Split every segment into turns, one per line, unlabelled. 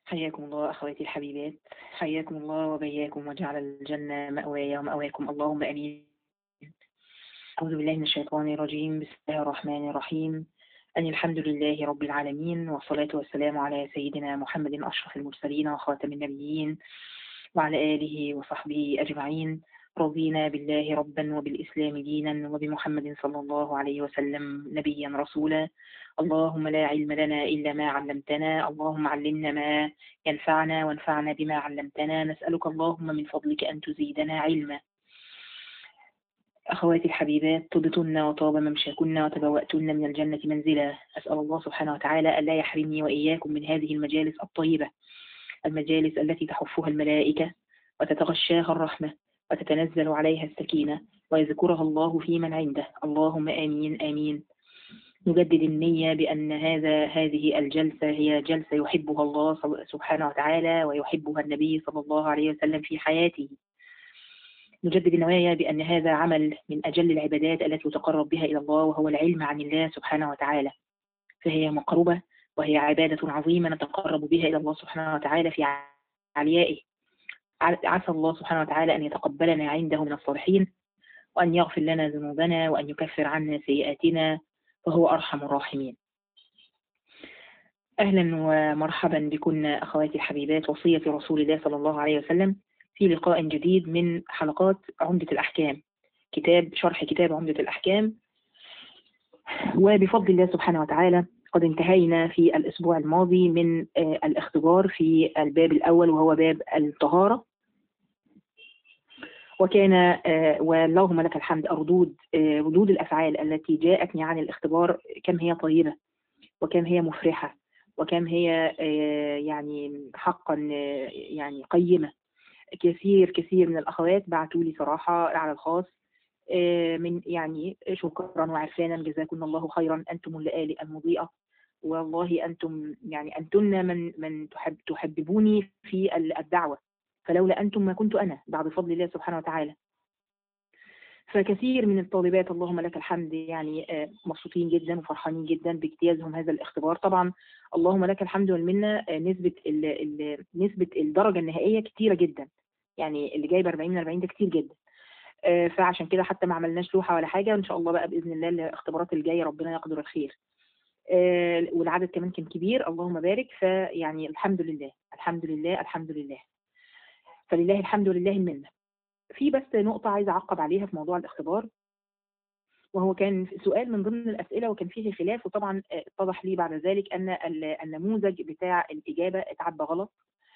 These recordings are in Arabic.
حياكم الله أخواتي الحبيبات، حياكم الله وبياكم وجعل الجنة مأواي ومأواكم، اللهم آمين. أعوذ بالله من الشيطان الرجيم، بسم الله الرحمن الرحيم. أن الحمد لله رب العالمين، والصلاة والسلام على سيدنا محمد أشرف المرسلين وخاتم النبيين وعلى آله وصحبه أجمعين. رضينا بالله ربا وبالإسلام دينا وبمحمد صلى الله عليه وسلم نبيا رسولا. اللهم لا علم لنا إلا ما علمتنا، اللهم علمنا ما ينفعنا وانفعنا بما علمتنا. نسألك اللهم من فضلك أن تزيدنا علما. أخواتي الحبيبات، طبتن وطاب ممشاكن وتبوأتن من الجنة منزلا. أسأل الله سبحانه وتعالى ألا يحرمني وإياكم من هذه المجالس الطيبة، المجالس التي تحفها الملائكة وتتغشاها الرحمة وتتنزل عليها السكينة ويذكرها الله في من عنده. اللهم آمين آمين. نجدد النية بأن هذه الجلسة هي جلسة يحبها الله سبحانه وتعالى ويحبها النبي صلى الله عليه وسلم في حياته. نجدد النوايا بأن هذا عمل من أجل العبادات التي يتقرب بها إلى الله، وهو العلم عن الله سبحانه وتعالى، فهي مقربة وهي عبادة عظيمة نتقرب بها إلى الله سبحانه وتعالى في عليائه. عسى الله سبحانه وتعالى أن يتقبلنا عنده من الصالحين، وأن يغفر لنا ذنوبنا، وأن يكفر عنا سيئاتنا، فهو أرحم الراحمين. أهلا ومرحبا بكن أخواتي الحبيبات، وصية رسول الله صلى الله عليه وسلم، في لقاء جديد من حلقات عمدة الأحكام، شرح كتاب عمدة الأحكام. وبفضل الله سبحانه وتعالى قد انتهينا في الأسبوع الماضي من الاختبار في الباب الأول، وهو باب الطهارة. وكان واللهم لك الحمد ردود الأفعال التي جاءتني عن الاختبار كم هي طيبة، وكم هي مفرحة، وكم هي يعني حقا يعني قيمة. كثير من الأخوات بعتوا لي صراحة على الخاص من يعني شكرا وعرفانا، جزاكم الله خيرا، أنتم اللآلئ المضيئة، والله أنتم يعني أنتن من تحببوني في الدعوة، فلولا أنتم ما كنت أنا، بعد فضل الله سبحانه وتعالى. فكثير من الطالبات اللهم لك الحمد يعني مبسوطين جدا وفرحانين جدا باجتيازهم هذا الاختبار. طبعا اللهم لك الحمد والمنة، نسبة الدرجة النهائية كتيرة جدا، يعني اللي جايب 40 من 40 ده كتير جدا. فعشان كده حتى ما عملناش لوحة ولا حاجة، وإن شاء الله بقى بإذن الله الاختبارات الجاية ربنا يقدر الخير. والعدد كمان كان كبير، اللهم بارك. فيعني الحمد لله الحمد لله الحمد لله، فلله الحمد لله المنة. في بس نقطة عايزة أعقب عليها في موضوع الاختبار، وهو كان سؤال من ضمن الأسئلة وكان فيه خلاف، وطبعا اتضح لي بعد ذلك أن النموذج بتاع الإجابة اتعبى غلط،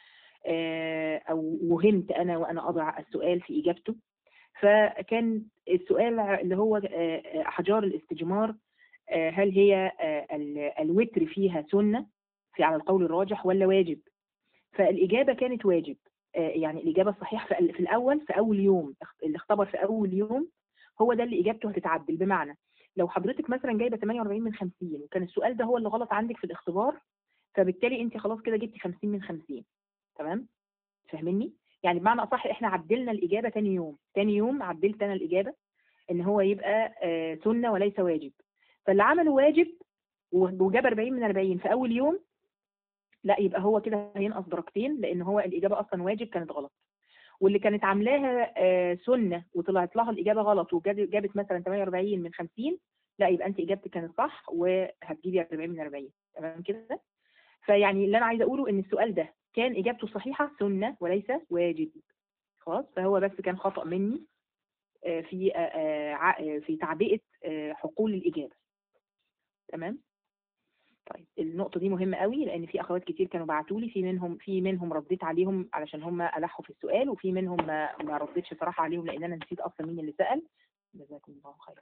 أو وهمت أنا وأنا أضع السؤال في إجابته. فكان السؤال اللي هو أحجار الاستجمار، هل هي الوتر فيها سنة على القول الراجح ولا واجب؟ فالإجابة كانت واجب. يعني الإجابة الصحيحة في أول يوم، اللي اختبر في أول يوم هو ده اللي إجابته هتتعدل. بمعنى لو حضرتك مثلا جايبة 48 من 50 وكان السؤال ده هو اللي غلط عندك في الاختبار، فبالتالي انت خلاص كده جبتي 50 من 50. تمام؟ فاهميني؟ يعني بمعنى أصح احنا عدلنا الإجابة تاني يوم عدلت أنا الإجابة إن هو يبقى سنة وليس واجب. فاللي عمله واجب وجاب 40 من 40 في أول يوم، لا، يبقى هو كده هينقص درجتين، لأن هو الإجابة أصلا واجب كانت غلط. واللي كانت عاملاها سنة وطلعت لها الإجابة غلط وجابت مثلا 48 من 50، لا، يبقى أنت إجابتك كانت صح وهتجيبي 40 من 40. تمام كده؟ فيعني اللي أنا عايزة أقوله إن السؤال ده كان إجابته صحيحة سنة وليس واجب. خلاص، فهو بس كان خطأ مني في تعبئة حقول الإجابة. تمام؟ طيب النقطة دي مهمة قوي، لأن في أخوات كتير كانوا بعتوا لي، في منهم رديت عليهم علشان هم ألحوا في السؤال، وفي منهم ما رديتش صراحة عليهم لأن أنا نسيت أصلا مين اللي سأل. جزاكم الله خير.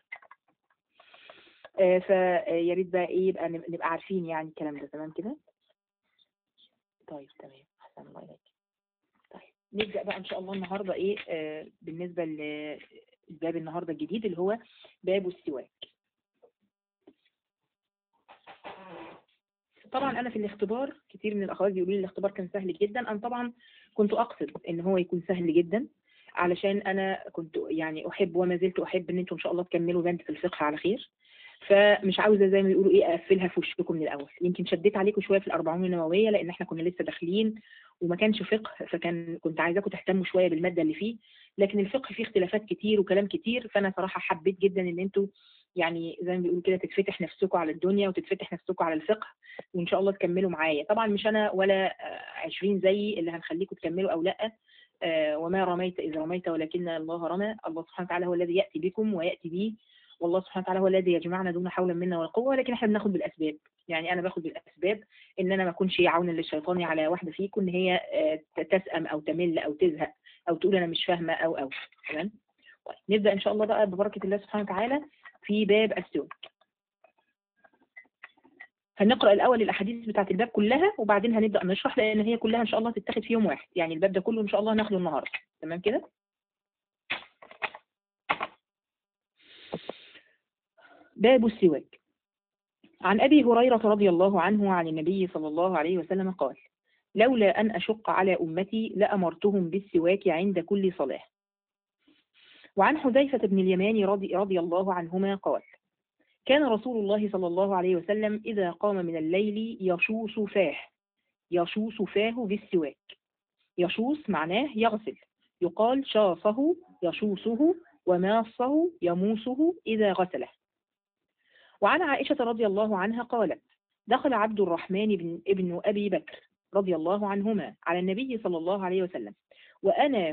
فيا ريت بقى إيه، يبقى نبقى عارفين يعني الكلام ده. تمام كده؟ طيب تمام، أحسن الله إليك. طيب نبدأ بقى إن شاء الله النهاردة إيه بالنسبة للباب النهاردة الجديد اللي هو باب السواك. طبعا انا في الاختبار كتير من الاخوات بيقولوا لي الاختبار كان سهل جدا. انا طبعا كنت اقصد ان هو يكون سهل جدا، علشان انا كنت يعني احب وما زلت احب ان انتم ان شاء الله تكملوا بند في الفقه على خير. فمش عاوزه زي ما بيقولوا ايه اقفلها في وشكم من الاول. يمكن شديت عليكم شويه في الاربعون النوويه لان احنا كنا لسه داخلين وما كانش فقه، كنت عايزاكم تهتموا شويه بالماده اللي فيه. لكن الفقه فيه اختلافات كتير وكلام كتير، فانا صراحه حبيت جدا ان انتوا يعني زي ما بيقولوا كده تتفتح نفسكم على الدنيا وتتفتح نفسكم على الفقه، وان شاء الله تكملوا معايا. طبعا مش انا ولا 20 زيي اللي هنخليكم تكملوا او لا. وما رميت إذ رميت ولكن الله رمى. الله سبحانه وتعالى هو الذي يأتي بكم ويأتي بي، والله سبحانه وتعالى هو الذي يجمعنا دون حول منا ولا قوة. ولكن احنا بناخد بالأسباب، يعني أنا باخد بالأسباب إن أنا ما أكونش عونا للشيطان على واحدة فيكم إن هي تسأم أو تمل أو تزهق أو تقول أنا مش فاهمة أو تمام. طيب نبدأ إن شاء الله بقى ببركة الله سبحانه وتعالى في باب السواك. هنقرأ الأول الأحاديث بتاعة الباب كلها وبعدين هنبدأ نشرح، لأن هي كلها إن شاء الله تتاخد في يوم واحد، يعني الباب ده كله إن شاء الله هناخده النهاردة. تمام كده؟ باب السواك. عن أبي هريرة رضي الله عنه عن النبي صلى الله عليه وسلم قال: لولا أن أشق على أمتي لأمرتهم بالسواك عند كل صلاة. وعن حذيفة بن اليمان رضي الله عنهما قال: كان رسول الله صلى الله عليه وسلم إذا قام من الليل يشوص فاه بالسواك. يشوص معناه يغسل، يقال شاصه يشوصه، وماصه يموسه إذا غسله. وعن عائشة رضي الله عنها قالت: دخل عبد الرحمن ابن أبي بكر رضي الله عنهما على النبي صلى الله عليه وسلم وأنا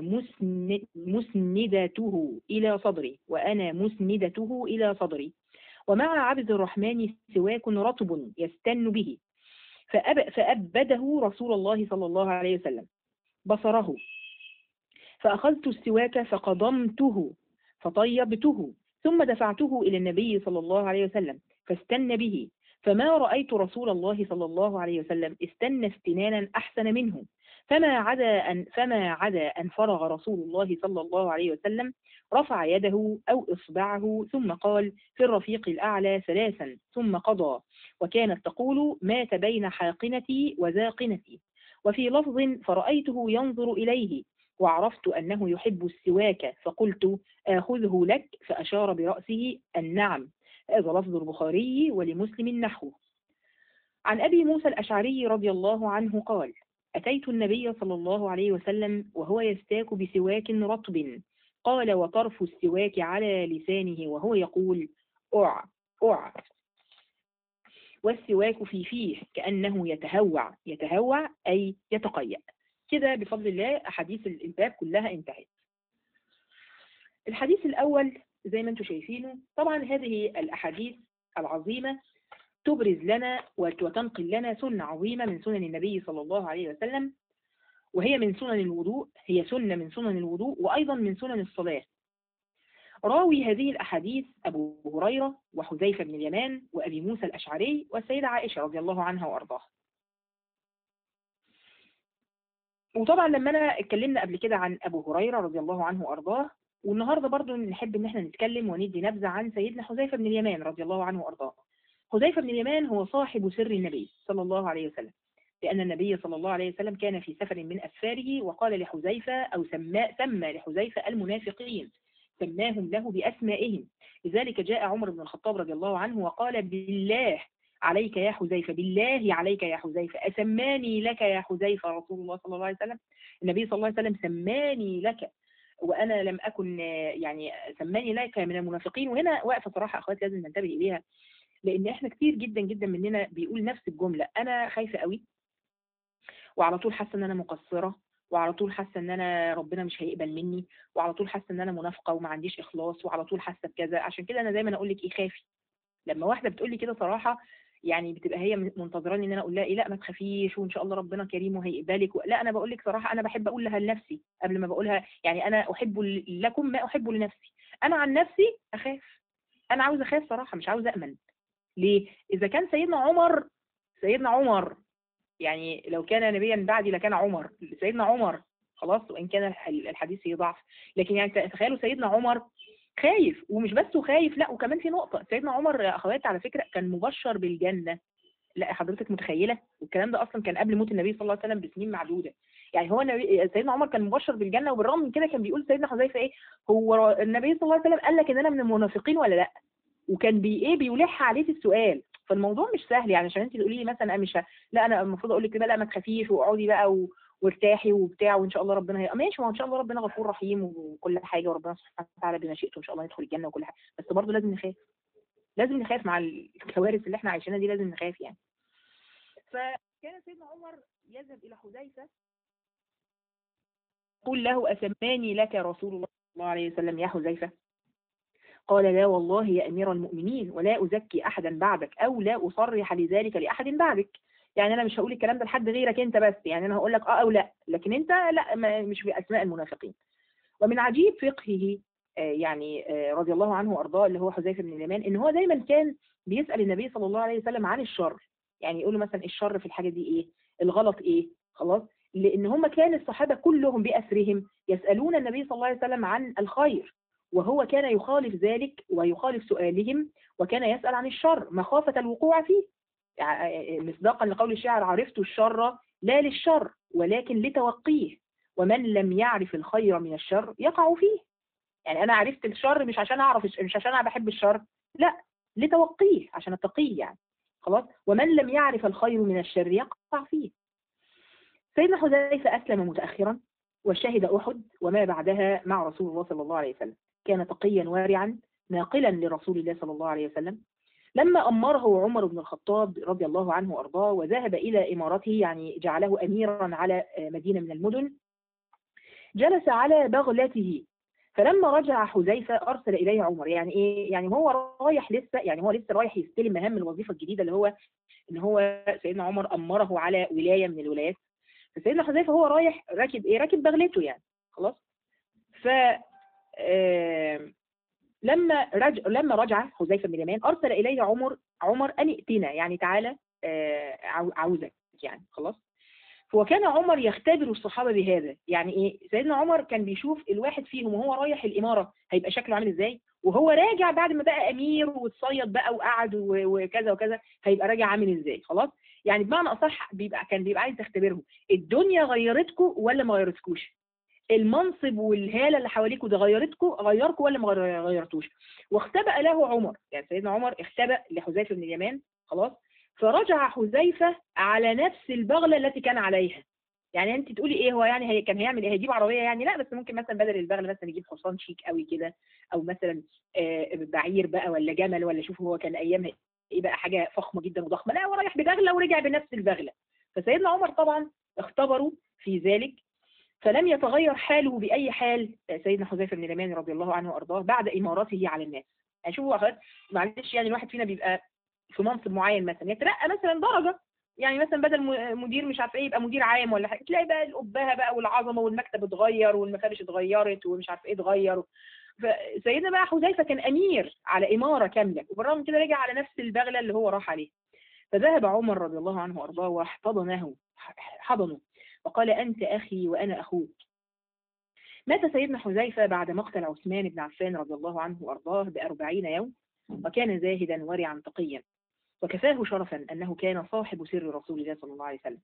مسندته إلى صدري ومع عبد الرحمن سواك رطب يستن به، فأبده رسول الله صلى الله عليه وسلم بصره، فأخذت السواك فقضمته فطيبته ثم دفعته إلى النبي صلى الله عليه وسلم فاستن به، فما رأيت رسول الله صلى الله عليه وسلم استن استنانا أحسن منه، فما عدا أن فرغ رسول الله صلى الله عليه وسلم رفع يده أو إصبعه ثم قال: في الرفيق الأعلى ثلاثا ثم قضى، وكانت تقول: مات بين حاقنتي وذاقنتي. وفي لفظ: فرأيته ينظر إليه وعرفت أنه يحب السواك فقلت: آخذه لك، فأشار برأسه النعم. هذا لفظ البخاري ولمسلم نحوه. عن أبي موسى الأشعري رضي الله عنه قال: أتيت النبي صلى الله عليه وسلم وهو يستاك بسواك رطب، قال: وطرف السواك على لسانه وهو يقول: أع أع، والسواك في فيه كأنه يتهوع أي يتقيأ. كده بفضل الله أحاديث الباب كلها انتهت. الحديث الأول زي ما انتم شايفينه، طبعا هذه الأحاديث العظيمة تبرز لنا وتنقل لنا سنة عظيمة من سنن النبي صلى الله عليه وسلم، وهي من سنن الوضوء، هي سنة من سنن الوضوء وأيضا من سنن الصلاة. راوي هذه الأحاديث أبو هريرة وحذيفة بن اليمان وأبي موسى الأشعري والسيدة عائشة رضي الله عنها وأرضاها. وطبعا لما أنا اتكلمنا قبل كده عن أبو هريرة رضي الله عنه وأرضاه، والنهاردة برضو نحب إن احنا نتكلم وندي نبذة عن سيدنا حذيفة بن اليمان رضي الله عنه وأرضاه. حذيفة بن اليمان هو صاحب سر النبي صلى الله عليه وسلم، لأن النبي صلى الله عليه وسلم كان في سفر من أسفاره وقال لحذيفة أو سمى لحذيفة المنافقين، سماهم له بأسمائهم. لذلك جاء عمر بن الخطاب رضي الله عنه وقال: بالله عليك يا حذيفة، بالله عليك يا حذيفة، أسماني لك يا حذيفة رسول الله صلى الله عليه وسلم؟ النبي صلى الله عليه وسلم سماني لك وأنا لم أكن، يعني سماني لك من المنافقين. وهنا واقفة صراحة أخوات لازم ننتبه إليها، لأن إحنا كتير جدا جدا مننا بيقول نفس الجملة: أنا خايفة قوي، وعلى طول حاسة إن أنا مقصرة، وعلى طول حاسة إن أنا ربنا مش هيقبل مني، وعلى طول حاسة إن أنا منافقة وما عنديش إخلاص، وعلى طول حاسة بكذا. عشان كده أنا دايما أقول لك إيه، خافي. لما واحدة بتقول لي كده صراحة، يعني بتبقى هي منتظراني إن أنا أقول لها إيه، لا ما تخافيش وإن شاء الله ربنا كريم وهيقبلك. لا، أنا بقول لك صراحة أنا بحب أقول لها لنفسي قبل ما بقولها، يعني أنا أحب لكم ما أحب لنفسي. أنا عن نفسي أخاف، أنا عاوزة أخاف صراحة، مش عاوزة أأمن. ليه؟ إذا كان سيدنا عمر يعني لو كان نبيا بعدي لكان عمر، سيدنا عمر خلاص، وإن كان الحديث فيه ضعف، لكن يعني تخيلوا سيدنا عمر خايف، ومش بس خايف، لا وكمان في نقطة: سيدنا عمر يا أخوات على فكرة كان مبشر بالجنة. لا حضرتك متخيلة؟ والكلام ده أصلا كان قبل موت النبي صلى الله عليه وسلم بسنين معدودة. يعني هو سيدنا عمر كان مبشر بالجنة، وبالرغم من كده كان بيقول سيدنا حذيفة إيه: هو النبي صلى الله عليه وسلم قال لك إن أنا من المنافقين ولا لا؟ وكان بيلح عليه في السؤال. فالموضوع مش سهل يعني، عشان انت تقولي لي مثلا انا مش لا انا المفروض اقول لك كده لا ما تخافيش واقعدي بقى وارتاحي وبتاع وان شاء الله ربنا ماشي، ما هو ان شاء الله ربنا غفور رحيم وكل حاجه، وربنا سبحانه وتعالى بمشيئته ان شاء الله ندخل الجنه وكل حاجه، بس برضه لازم نخاف، لازم نخاف مع الكوارث اللي احنا عايشينها دي، لازم نخاف يعني. فكان سيدنا عمر يذهب الى حذيفه يقول له اسماني لك رسول الله صلى الله عليه وسلم يا حذيفه؟ قال لا والله يا امير المؤمنين، ولا ازكي احدا بعدك او لا اصرح لذلك لاحد بعدك. يعني انا مش هقول الكلام ده لحد غيرك انت بس، يعني انا هقول لك او لا، لكن انت لا مش باسماء المنافقين. ومن عجيب فقهه يعني رضي الله عنه وارضاه اللي هو حذيفه بن اليمان، ان هو دايما كان بيسال النبي صلى الله عليه وسلم عن الشر، يعني يقول له مثلا الشر في الحاجه دي ايه، الغلط ايه، خلاص، لان هم كان الصحابه كلهم باسرهم يسالون النبي صلى الله عليه وسلم عن الخير، وهو كان يخالف ذلك ويخالف سؤالهم، وكان يسال عن الشر مخافه الوقوع فيه، يعني مصداقا لقول الشاعر عرفت الشر لا للشر ولكن لتوقيه، ومن لم يعرف الخير من الشر يقع فيه. يعني انا عرفت الشر مش عشان اعرف، مش عشان انا بحب الشر، لا، لتوقيه عشان اتقيه يعني، خلاص، ومن لم يعرف الخير من الشر يقع فيه. سيدنا حذيفه اسلم متاخرا وشهد احد وما بعدها مع رسول الله صلى الله عليه وسلم، كان تقيا وارعا ناقلا لرسول الله صلى الله عليه وسلم. لما أمره عمر بن الخطاب رضي الله عنه وأرضاه وذهب إلى إمارته، يعني جعله أميرا على مدينة من المدن، جلس على بغلته، فلما رجع حذيفة أرسل إليه عمر، يعني إيه؟ يعني هو رايح لسه، يعني هو لسه رايح يستلم مهام الوظيفة الجديدة اللي هو إن هو سيدنا عمر أمره على ولاية من الولايات. فسيدنا حذيفة هو رايح راكب إيه؟ راكب بغلته يعني، خلاص. ف لما رجع حذيفه بن اليمان ارسل اليه عمر ان ائتنا، يعني تعالى عاوزك يعني، خلاص. وكان عمر يختبر الصحابه بهذا، يعني ايه؟ سيدنا عمر كان بيشوف الواحد فيهم وهو رايح الاماره هيبقى شكله عامل ازاي، وهو راجع بعد ما بقى امير واتصيد بقى وقعد وكذا وكذا هيبقى راجع عامل ازاي، خلاص. يعني بمعنى اصح كان بيبقى عايز يختبرهم، الدنيا غيرتكم ولا ما غيرتكوش؟ المنصب والهاله اللي حواليكوا ده غيركوا ولا ما غيرتوش؟ واختبأ له عمر، يعني سيدنا عمر اختبأ لحذيفه بن اليمان، خلاص. فرجع حذيفه على نفس البغله التي كان عليها. يعني انت تقولي ايه هو يعني كان هيعمل ايه؟ هيجيب عربيه يعني؟ لا، بس ممكن مثلا بدل البغله مثلا يجيب حصان شيك قوي كده، او مثلا بعير بقى ولا جمل، ولا شوف هو كان ايامها ايه بقى، حاجه فخمه جدا وضخمه، لا هو رايح ببغله ورجع بنفس البغله. فسيدنا عمر طبعا اختبروا في ذلك، فلم يتغير حاله بأي حال سيدنا حذيفة بن اليمان رضي الله عنه وأرضاه بعد إمارته على الناس. يعني شوفوا أخوات، معلش يعني الواحد فينا بيبقى في منصب معين مثلا يترقى مثلا درجة، يعني مثلا بدل مدير مش عارف ايه يبقى مدير عام ولا حاجه، تلاقي بقى القبهه بقى والعظمه والمكتب اتغير والمفارش اتغيرت ومش عارف ايه اتغير. فسيدنا بقى حذيفه كان امير على اماره كامله، وبالرغم من كده رجع على نفس البغله اللي هو راح عليها. فذهب عمر رضي الله عنه وارضاه حضنه وقال انت اخي وانا اخوك. مات سيدنا حذيفة بعد مقتل عثمان بن عفان رضي الله عنه وأرضاه ب40 يوم، وكان زاهدا ورعا تقيا، وكفاه شرفا أنه كان صاحب سر رسول الله صلى الله عليه وسلم.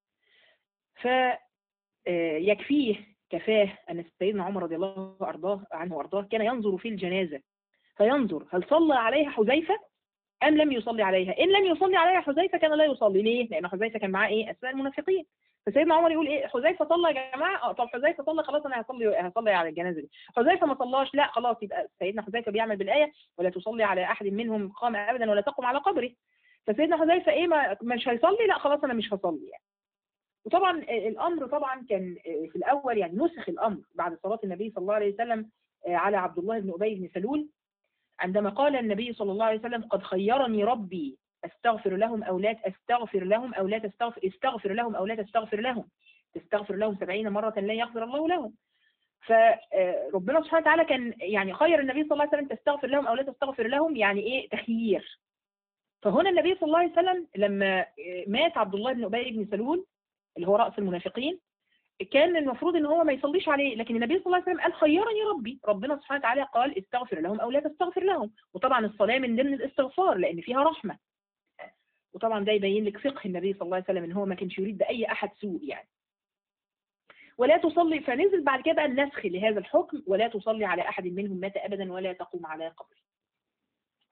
كفاه أن سيدنا عمر رضي الله عنه وأرضاه كان ينظر في الجنازة فينظر هل صلى عليها حذيفة أم لم يصلي عليها. إن لم يصلي عليها حذيفة كان لا يصلي. ليه؟ لأن حذيفة كان معاه إيه؟ أسماء المنافقين. فسيدنا عمر يقول ايه؟ حذيفه صلى يا جماعه، طب حذيفه صلى خلاص انا هصلي على الجنازه دي. حذيفه ما صلاش، لا خلاص يبقى سيدنا حذيفه بيعمل بالايه ولا تصلي على احد منهم قام ابدا ولا تقم على قبره. فسيدنا حذيفه ايه؟ مش هيصلي، لا خلاص انا مش هصلي يعني. وطبعا الامر طبعا كان في الاول يعني نسخ الامر بعد صلاه النبي صلى الله عليه وسلم على عبد الله بن ابي بن سلول، عندما قال النبي صلى الله عليه وسلم قد خيرني ربي استغفر لهم او لا استغفر لهم او لا استغفر لهم او لا تستغفر لهم، تستغفر لهم 70 مرة لا يغفر الله لهم. فربنا سبحانه وتعالى كان يعني خير النبي صلى الله عليه وسلم تستغفر لهم او لا تستغفر لهم، يعني ايه؟ تخيير. فهنا النبي صلى الله عليه وسلم لما مات عبد الله بن ابي بن سلول اللي هو رأس المنافقين، كان المفروض ان هو ما يصليش عليه، لكن النبي صلى الله عليه وسلم قال خيرني ربي، ربنا سبحانه وتعالى قال استغفر لهم او لا تستغفر لهم. وطبعا الصلاة من ضمن الاستغفار لان فيها رحمة، وطبعا ده يبين لك فقه النبي صلى الله عليه وسلم ان هو ما كانش يريد باي احد سوء يعني. ولا تصلي، فنزل بعد كده بقى النسخ لهذا الحكم، ولا تصلي على احد منهم مات ابدا ولا تقوم على قبره.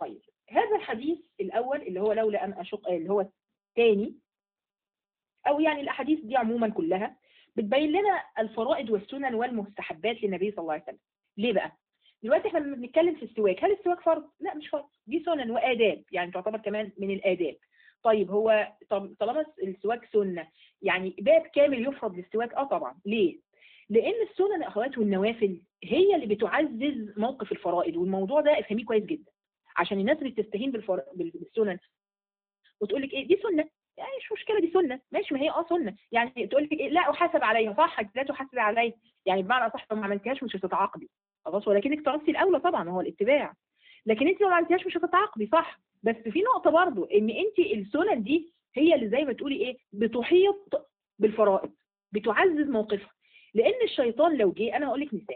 طيب هذا الحديث الأول اللي هو لولا أن أشق، اللي هو الثاني، أو يعني الأحاديث دي عموما كلها بتبين لنا الفرائض والسنن والمستحبات للنبي صلى الله عليه وسلم. ليه بقى؟ دلوقتي احنا لما بنتكلم في السواك، هل السواك فرض؟ لا مش فرض، دي سنن وآداب، يعني تعتبر كمان من الآداب. طيب هو طالما السواك سنة، يعني باب كامل يفرض للسواك؟ اه طبعا. ليه؟ لأن السنن يا أخوات والنوافل هي اللي بتعزز موقف الفرائض، والموضوع ده افهميه كويس جدا، عشان الناس اللي بتستهين بالسنن وتقول لك ايه دي سنه، يعني مش مشكله دي سنه، ماشي، ما هي سنه، يعني تقول لك إيه لا احاسب عليها، صح، لا تحاسب عليها، يعني بمعنى اصح لو ما عملتهاش مش هتتعاقبي، خلاص، ولكنك ترصي الاولى طبعا هو الاتباع، لكن انت لو ما عملتهاش مش هتتعاقبي، صح. بس في نقطه برضو ان انت السنن دي هي اللي زي ما تقولي ايه بتحيط بالفرائض، بتعزز موقفها. لان الشيطان لو جه، انا هقول لك مثال،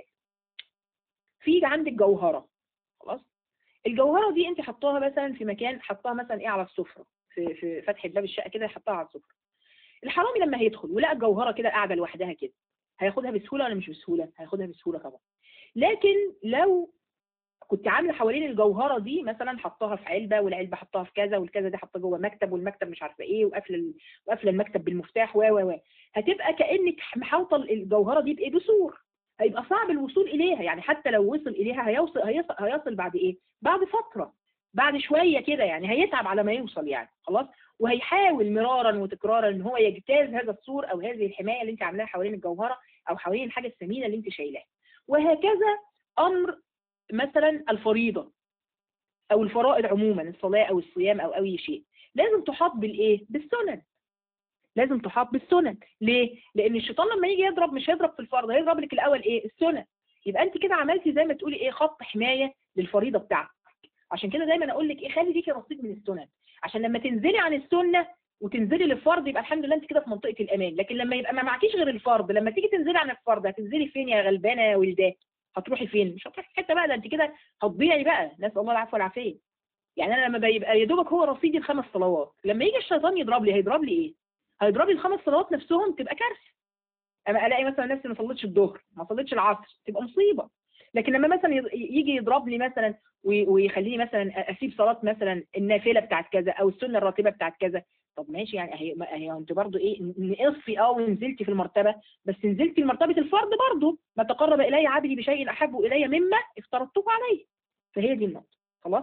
في عندك جوهره، خلاص، الجوهره دي انت حطاها مثلا في مكان، حطاها مثلا ايه على السفره، في فتحه باب الشقه كده، حطها على السفره. الحرامي لما هيدخل ولقى الجوهره كده قاعده لوحدها كده، هياخدها بسهوله ولا مش بسهوله؟ هياخدها بسهوله طبعا. لكن لو كنت عامله حوالين الجوهره دي مثلا، حطاها في علبه، والعلبه حطاها في كذا، والكذا دي حطها جوه مكتب، والمكتب مش عارفه ايه، وقافله المكتب بالمفتاح هتبقى كانك محاوطه الجوهره دي بايه؟ بسور. هيبقى صعب الوصول اليها، يعني حتى لو وصل اليها هيصل بعد ايه؟ بعد فتره، بعد شويه كده، يعني هيتعب على ما يوصل يعني، خلاص. وهيحاول مرارا وتكرارا ان هو يجتاز هذا السور او هذه الحمايه اللي انت عاملاها حوالين الجوهره او حوالين الحاجه الثمينه اللي انت شايلاها. وهكذا امر مثلا الفريضه او الفرائض عموما، الصلاه او الصيام او اي شيء، لازم تحاط بالايه؟ بالسنن، لازم تحاط بالسنن. ليه؟ لان الشيطان لما يجي يضرب مش هيضرب في الفرض، هيضرب لك الاول ايه؟ السنن. يبقى انت كده عملتي زي ما تقولي ايه؟ خط حمايه للفريضه بتاعتك. عشان كده دايما اقول لك ايه؟ خلي فيكي رصيد من السنن، عشان لما تنزلي عن السنه وتنزلي للفرض يبقى الحمد لله انت كده في منطقه الامان. لكن لما يبقى ما معكيش غير الفرض، لما تيجي تنزلي عن الفرض هتنزلي فين يا غلبانه يا ولدان؟ هتروحي فين؟ مش هتروحي في حته بقى، ده انت كده هتضيعي بقى، نسال الله العفو والعافيه. يعني انا لما بيبقى يا دوبك هو رصيدي الخمس صلوات، لما يجي الشيطان يضرب لي، هيضرب لي ايه؟ هيضرب لي الخمس صلوات نفسهم، تبقى كارثه. اما الاقي مثلا نفسي ما صليتش الظهر، ما صليتش العصر، تبقى مصيبه. لكن لما مثلا يجي يضرب لي مثلا ويخليني مثلا اسيب صلاه مثلا النافله بتاعت كذا او السنه الراتبه بتاعت كذا، طب ماشي، يعني هي انت برضو ايه؟ نقصي ونزلتي في المرتبه، بس نزلتي في مرتبه الفرض برضو، ما تقرب الي عبدي بشيء احب الي مما افترضته عليه. فهي دي النقطه، خلاص.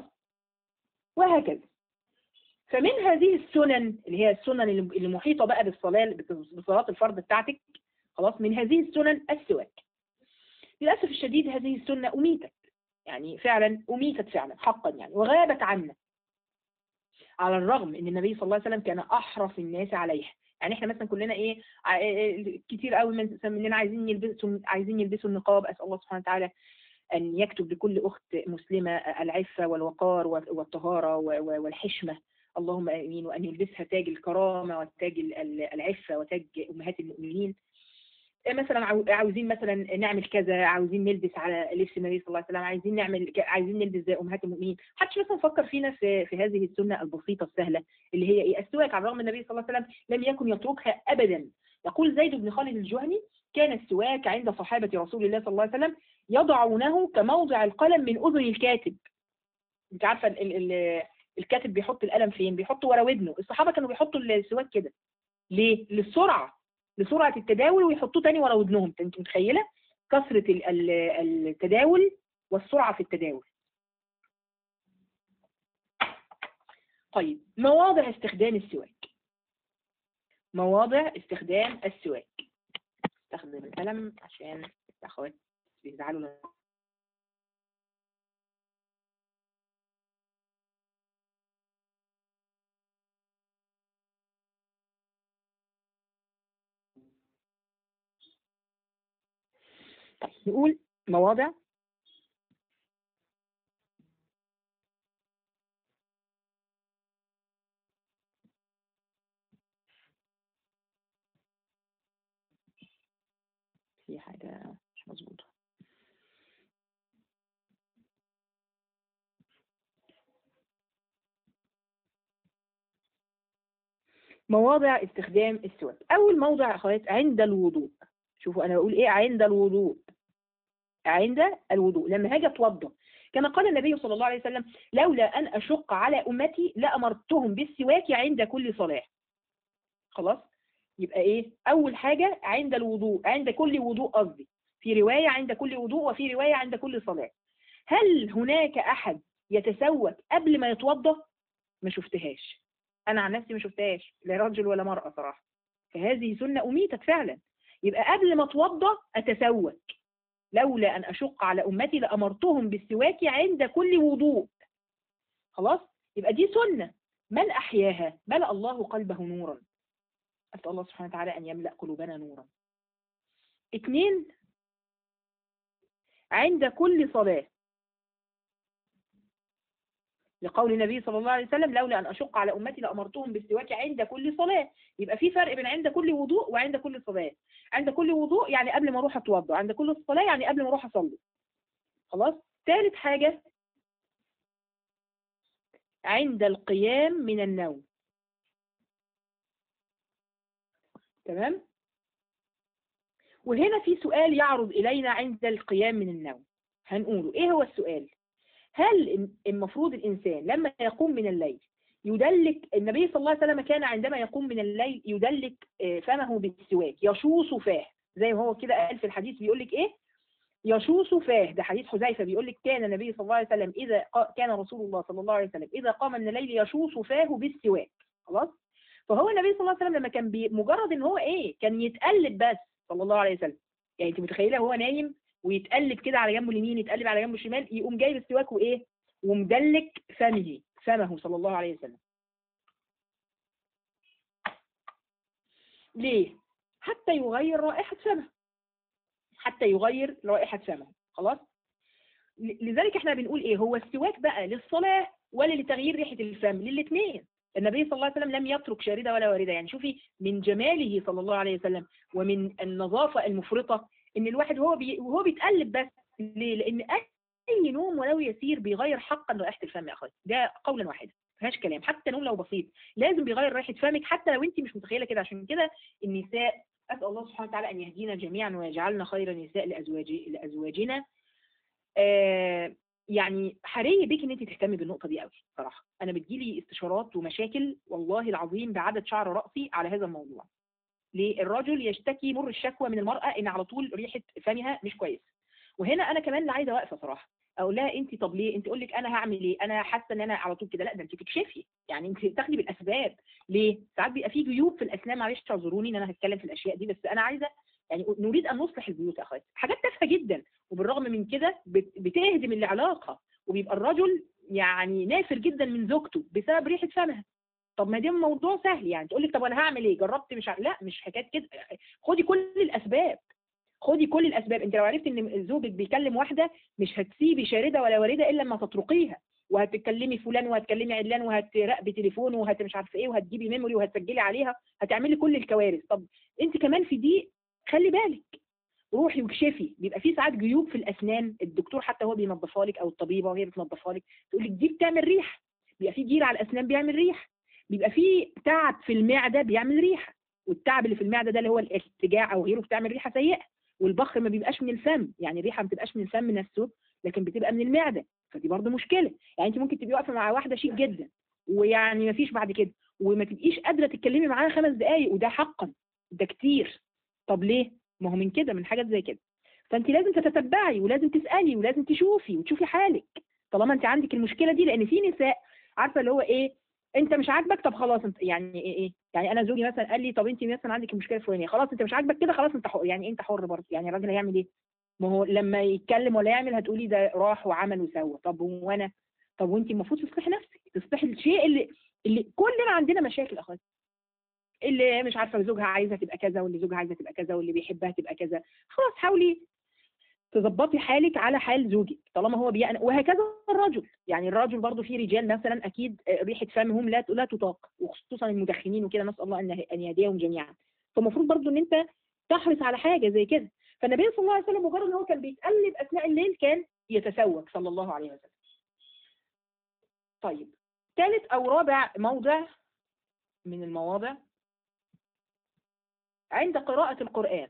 وهكذا. فمن هذه السنن اللي هي السنن اللي محيطه بقى بالصلاه، بصلاه الفرض بتاعتك، خلاص، من هذه السنن السواك. للاسف الشديد هذه السنه اميتت، يعني فعلا اميتت فعلا حقا يعني، وغابت عنا، على الرغم ان النبي صلى الله عليه وسلم كان احرص الناس عليها. يعني احنا مثلا كلنا ايه، كتير قوي مننا عايزين يلبسوا النقاب. اسال الله سبحانه وتعالى ان يكتب لكل اخت مسلمه العفه والوقار والطهاره والحشمه، اللهم امين، وان يلبسها تاج الكرامه وتاج العفه وتاج امهات المؤمنين. مثلا عاوزين مثلا نعمل كذا، عاوزين نلبس على لبس النبي صلى الله عليه وسلم، عايزين نلبس زي امهات المؤمنين. محدش مثلا فكر فينا في هذه السنه البسيطه السهله اللي هي ايه؟ السواك. على الرغم النبي صلى الله عليه وسلم لم يكن يتركها ابدا. يقول زيد بن خالد الجهني: كان السواك عند صحابه رسول الله صلى الله عليه وسلم يضعونه كموضع القلم من اذن الكاتب. انت عارفه الكاتب بيحط القلم فين؟ بيحطه ورا ودنه. الصحابه كانوا بيحطوا السواك كده ليه؟ لسرعه التداول، ويحطوه تاني ورا ودنهم. انت متخيله كثره التداول والسرعه في التداول؟ طيب مواضع استخدام السواك. مواضع استخدام السواك. استخدم القلم عشان الاخوات بيزعلوا. طيب نقول مواضع في حاجة مش مظبوطة. مواضع استخدام السواك. أول موضع يا أخوات عند الوضوء. شوفوا أنا بقول إيه؟ عند الوضوء. عند الوضوء، لما هاجي أتوضى كما قال النبي صلى الله عليه وسلم: لولا أن أشق على أمتي لأمرتهم بالسواك عند كل صلاة. خلاص، يبقى إيه؟ أول حاجة عند الوضوء، عند كل وضوء قصدي، في رواية عند كل وضوء وفي رواية عند كل صلاة. هل هناك أحد يتسوك قبل ما يتوضأ؟ ما شفتهاش، أنا عن نفسي ما شفتهاش، لا رجل ولا مرأة صراحة. فهذه سنة أميتت فعلا. يبقى قبل ما اتوضأ أتسوك. لولا أن أشق على أمتي لأمرتهم بالسواك عند كل وضوء. خلاص، يبقى دي سنة. من أحياها ملأ الله قلبه نورا. أسأل الله سبحانه وتعالى أن يملأ قلوبنا نورا. 2، عند كل صلاة، لقول النبي صلى الله عليه وسلم: لولا أن أشق على أمتي لأمرتهم بالسواك عند كل صلاة. يبقى في فرق بين عند كل وضوء وعند كل صلاة. عند كل وضوء يعني قبل ما أروح أتوضأ، عند كل صلاة يعني قبل ما أروح أصلي. خلاص. ثالث حاجة عند القيام من النوم. تمام. وهنا في سؤال يعرض إلينا عند القيام من النوم، هنقوله. إيه هو السؤال؟ هل المفروض الإنسان لما يقوم من الليل يدلك؟ النبي صلى الله عليه وسلم كان عندما يقوم من الليل يدلك فمه بالسواك، يشوص فاه، زي ما هو كده قال في الحديث. بيقول لك إيه؟ يشوص فاه. ده حديث حذيفة بيقول لك: كان النبي صلى الله عليه وسلم كان رسول الله صلى الله عليه وسلم إذا قام من الليل يشوص فاه بالسواك. خلاص. فهو النبي صلى الله عليه وسلم لما كان مجرد ان هو ايه، كان يتقلب بس صلى الله عليه وسلم. يعني انت متخيله هو نايم ويتقلب كده على جنبه اليمين، يتقلب على جنبه الشمال، يقوم جايب السواك وايه، ومدلك فمه صلى الله عليه وسلم. ليه؟ حتى يغير رائحة فمه، حتى يغير رائحة فمه. خلاص. لذلك احنا بنقول ايه، هو السواك بقى للصلاة ولا لتغيير ريحة الفم؟ للاثنين. النبي صلى الله عليه وسلم لم يترك شاردة ولا واردة. يعني شوفي من جماله صلى الله عليه وسلم ومن النظافة المفرطة ان الواحد وهو بيتقلب بس. ليه؟ لان اي نوم ولو يسير بيغير حقا رائحة الفم يا اخويا، ده قولا واحدا ما فيهاش كلام. حتى نوم لو بسيط لازم بيغير رائحة فمك، حتى لو انت مش متخيلة كده. عشان كده النساء، اسال الله سبحانه وتعالى ان يهدينا جميعا ويجعلنا خير النساء لازواجنا. يعني حري بيك ان انت تهتمي بالنقطه دي قوي صراحه. انا بتجيلي استشارات ومشاكل والله العظيم بعدد شعر راسي على هذا الموضوع. ليه؟ الرجل يشتكي مر الشكوى من المراه ان على طول ريحه فمها مش كويس. وهنا انا كمان اللي عايزه واقفه صراحه اقول لها: انت طب ليه؟ انت تقول لك انا هعمل ايه، انا حاسه ان انا على طول كده. لا، ده انت تكشفي، يعني انت تاخدي بالاسباب. ليه؟ ساعات بيبقى في جيوب في الاسنان، معلش اعذروني ان انا هتكلم في الاشياء دي، بس انا عايزه يعني نريد ان نصلح البيوت يا اخواتي. حاجات تافهه جدا وبالرغم من كده بتهدم العلاقه، وبيبقى الرجل يعني نافر جدا من زوجته بسبب ريحه فمها. طب ما ده موضوع سهل، يعني تقول لك طب انا هعمل ايه، جربت مش لا، مش حكايه كده. خدي كل الاسباب، خدي كل الاسباب. انت لو عرفت ان زوجك بيكلم واحده مش هتسيبي شارده ولا وارده الا لما تطرقيها، وهتكلمي فلان وهتكلمي علان وهتراقبي تليفون مش عارفه ايه وهتجيبي ميموري وهتسجلي عليها، هتعملي كل الكوارث. طب انت كمان في دي خلي بالك، روحي واكشفي. بيبقى في ساعات جيوب في الاسنان، الدكتور حتى هو بينظفها لك او الطبيبه وهي بتنظفها لك تقول لك دي بتعمل ريحه. بيبقى في جير على الاسنان بيعمل ريحه. بيبقى في تعب في المعده بيعمل ريحه، والتعب اللي في المعده ده اللي هو الارتجاع او غيره بتعمل ريحه سيئه. والبخر ما بيبقاش من الفم، يعني الريحه ما بتبقاش من الفم نفسه لكن بتبقى من المعده، فدي برضه مشكله. يعني انت ممكن تبقي واقفه مع واحده شيك جدا ويعني ما فيش بعد كده وما تبقيش قادره تتكلمي معاها 5 دقائق، وده حقا ده كتير. طب ليه؟ ما هو من كده، من حاجات زي كده. فانت لازم تتتبعي ولازم تسالي ولازم تشوفي وتشوفي حالك طالما انت عندك المشكله دي. لان في نساء عارفه اللي هو ايه، انت مش عاجبك طب خلاص انت يعني ايه، يعني انا زوجي مثلا قال لي طب انت مثلا عندك المشكله الفلانيه، خلاص انت مش عاجبك كده، خلاص انت حر. يعني انت حر برضه، يعني الراجل هيعمل ايه؟ ما هو لما يتكلم ولا يعمل هتقولي ده راح وعمل وسوى. طب وانا؟ طب وانت المفروض تصلحي نفسك، تصلحي الشيء اللي كلنا عندنا مشاكل اخواتي. اللي مش عارفه زوجها عايزه تبقى كذا، واللي زوجها عايزه تبقى كذا، واللي بيحبها تبقى كذا. خلاص حاولي تظبطي حالك على حال زوجك طالما هو وهكذا الرجل. يعني الرجل برضو في رجال مثلا اكيد ريحه فمهم لا تطاق، وخصوصا المدخنين وكده، نسال الله ان يهديهم جميعا. فالمفروض برضو ان انت تحرص على حاجه زي كده. فالنبي صلى الله عليه وسلم مجرد ان هو كان بيتقلب اثناء الليل كان يتسوق صلى الله عليه وسلم. طيب، ثالث او رابع موضع من المواضع عند قراءة القرآن.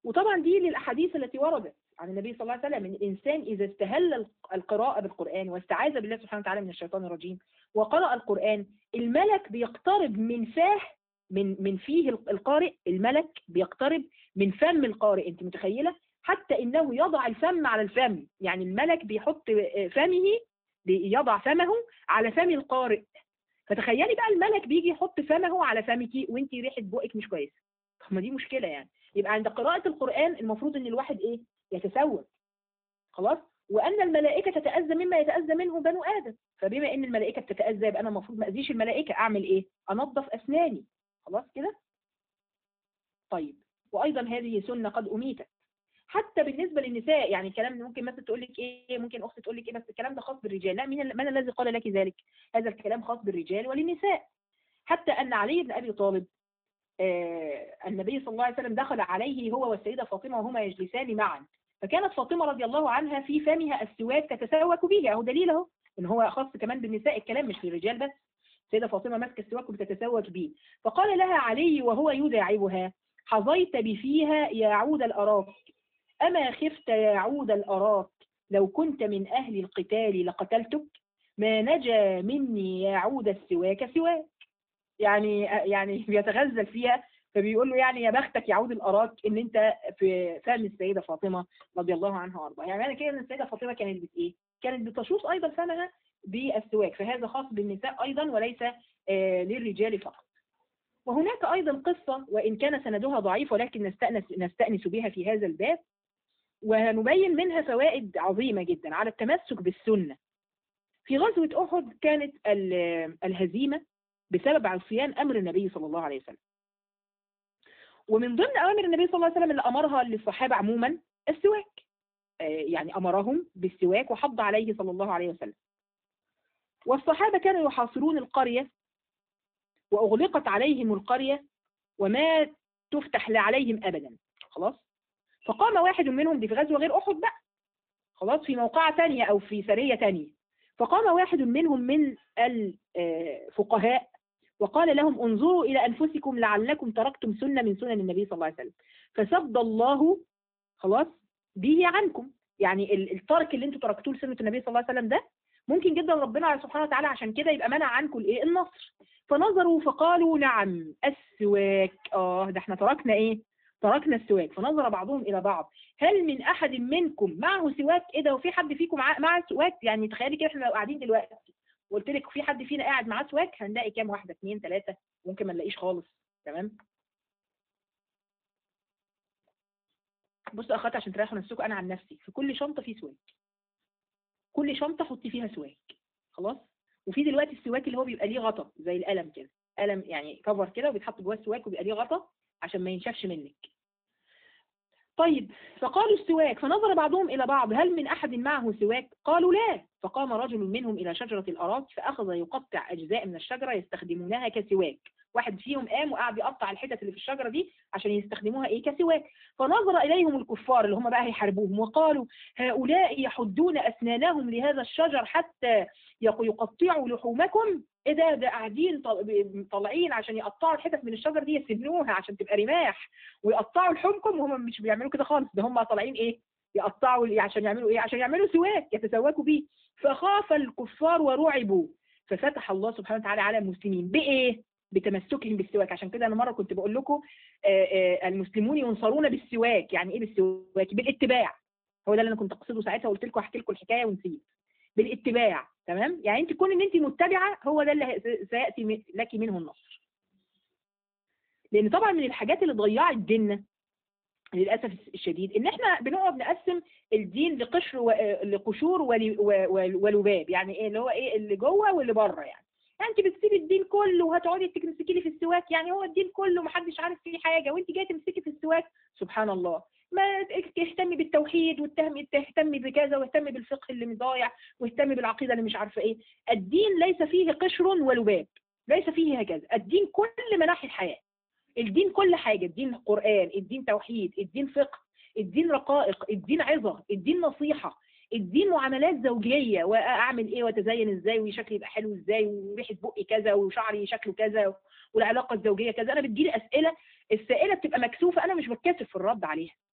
وطبعا دي للأحاديث التي وردت عن النبي صلى الله عليه وسلم، ان الإنسان إذا استهل القراءة بالقرآن واستعاذ بالله سبحانه وتعالى من الشيطان الرجيم وقرأ القرآن، الملك بيقترب من فاه، من فيه القارئ، الملك بيقترب من فم القارئ. انت متخيلة؟ حتى انه يضع الفم على الفم، يعني الملك بيحط فمه، يضع فمه على فم القارئ. فتخيلي بقى الملك بيجي يحط فمه على فمك وانت ريحة بقك مش كويسة. طب ما دي مشكلة يعني. يبقى عند قراءة القرآن المفروض ان الواحد ايه؟ يتسوى. خلاص. وان الملائكة تتأذى مما يتأذى منه بنو آدم، فبما ان الملائكة بتتأذى يبقى انا المفروض ما اذيش الملائكة، اعمل ايه؟ انظف اسناني. خلاص كده. طيب، وايضا هذه سنة قد اميتت حتى بالنسبة للنساء. يعني كلام ممكن مثلا تقول لك ايه، ممكن اخت تقول لك ايه، بس الكلام ده خاص بالرجال. لا، من الذي قال لك ذلك؟ هذا الكلام خاص بالرجال وللنساء. حتى ان علي بن ابي طالب، النبي صلى الله عليه وسلم دخل عليه هو والسيدة فاطمة وهما يجلسان معا، فكانت فاطمة رضي الله عنها في فمها السواك تتسوك به، اهو دليل اهو ان هو خاص كمان بالنساء، الكلام مش للرجال بس. السيدة فاطمة ماسكة السواك وبتتسوك به، فقال لها علي وهو يداعبها: حظيت بفيها يا عود الأراك، أما خفت يا عود الأراك لو كنت من أهل القتال لقتلتك، ما نجا مني يا عود السواك سواك. يعني بيتغزل فيها، فبيقول له يعني يا بختك يا عود الأراك ان انت في فم السيدة فاطمة رضي الله عنها وارضاها. يعني انا كده ان السيدة فاطمة كانت ايه؟ كانت بتشوص ايضا فمها بالسواك، فهذا خاص بالنساء ايضا وليس للرجال فقط. وهناك ايضا قصة وان كان سندها ضعيف ولكن نستأنس بها في هذا الباب، ونبين منها فوائد عظيمة جدا على التمسك بالسنة. في غزوة أحد كانت الهزيمة بسبب عصيان أمر النبي صلى الله عليه وسلم، ومن ضمن أوامر النبي صلى الله عليه وسلم اللي أمرها للصحابة عموما السواك، يعني أمرهم بالسواك وحض عليه صلى الله عليه وسلم. والصحابة كانوا يحاصرون القرية وأغلقت عليهم القرية وما تفتح عليهم أبدا. خلاص. فقام واحد منهم، دي في غزوة غير أحد بقى، خلاص، في موقعة تانية أو في سرية تانية، فقام واحد منهم من الفقهاء وقال لهم: انظروا إلى أنفسكم لعلكم تركتم سنة من سنن النبي صلى الله عليه وسلم فسد الله خلاص به عنكم. يعني الترك اللي انتوا تركتوه لسنة النبي صلى الله عليه وسلم ده ممكن جدا ربنا سبحانه وتعالى عشان كده يبقى منع عنكم الايه؟ النصر. فنظروا فقالوا: نعم السواك، ده احنا تركنا ايه؟ تركنا السواك. فنظر بعضهم الى بعض: هل من احد منكم معه سواك؟ ايه ده؟ وفي حد فيكم معه سواك؟ يعني تخيلي كده احنا لو قاعدين دلوقتي وقلت لك في حد فينا قاعد معاه سواك، هنلاقي كام واحده؟ 2 3، ممكن ما نلاقيش خالص. تمام. بصوا يا اخواتي عشان تريحوا نفسكم، انا عن نفسي في كل شنطه في سواك، كل شنطه حطي فيها سواك. خلاص. وفي دلوقتي السواك اللي هو بيبقى ليه غطا زي القلم كده، قلم يعني كفر كده وبيتحط جواه السواك وبيبقى ليه غطا عشان ما ينشفش منك. طيب، فقالوا السواك. فنظر بعضهم إلى بعض: هل من أحد معه سواك؟ قالوا لا. فقام رجل منهم إلى شجرة الأراك فأخذ يقطع أجزاء من الشجرة يستخدمونها كسواك. واحد فيهم قام وقعد يقطع الحتت اللي في الشجرة دي عشان يستخدموها إيه؟ كسواك. فنظر إليهم الكفار اللي هم بقى هيحاربوهم وقالوا: هؤلاء يحدون أسنانهم لهذا الشجر حتى يقطعوا لحومكم. ايه ده قاعدين طالعين عشان يقطعوا الحتت من الشجر دي يسنوها عشان تبقى رماح ويقطعوا لحومكم، وهم مش بيعملوا كده خالص، ده هم طالعين ايه؟ يقطعوا عشان يعملوا ايه؟ عشان يعملوا سواك يتسواكوا بيه. فخاف الكفار ورعبوا، ففتح الله سبحانه وتعالى على المسلمين بايه؟ بتمسكهم بالسواك. عشان كده انا مره كنت بقول لكم المسلمون ينصرون بالسواك. يعني ايه بالسواك؟ بالاتباع. هو ده اللي انا كنت اقصده ساعتها، وقلت لكم احكي لكم الحكايه ونسيت. بالاتباع. تمام. يعني انت كون ان انت متبعه هو ده اللي سياتي لك منه النصر. لان طبعا من الحاجات اللي ضيعت ديننا للاسف الشديد ان احنا بنقعد نقسم الدين لقشور ولباب. يعني ايه اللي هو ايه؟ اللي جوه واللي بره. يعني انت بتسيبي الدين كله وهتقعدي تمسكي لي في السواك، يعني هو الدين كله محدش عارف فيه حاجه وانت جايه تمسكي في السواك. سبحان الله. ما تهتمي بالتوحيد وتهتمي بكذا واهتمي بالفقه اللي ضايع واهتمي بالعقيده اللي مش عارفه ايه. الدين ليس فيه قشر ولباب، ليس فيه هكذا. الدين كل مناحي الحياه، الدين كل حاجة. الدين قرآن، الدين توحيد، الدين فقه، الدين رقائق، الدين عظة، الدين نصيحة، الدين معاملات زوجية، واعمل ايه واتزين ازاي وشكلي يبقى حلو ازاي وريحة بقي كذا وشعري شكله كذا والعلاقة الزوجية كذا. انا بتجيلي اسئلة، السائلة بتبقى مكسوفة، انا مش بتكسف في الرد عليها.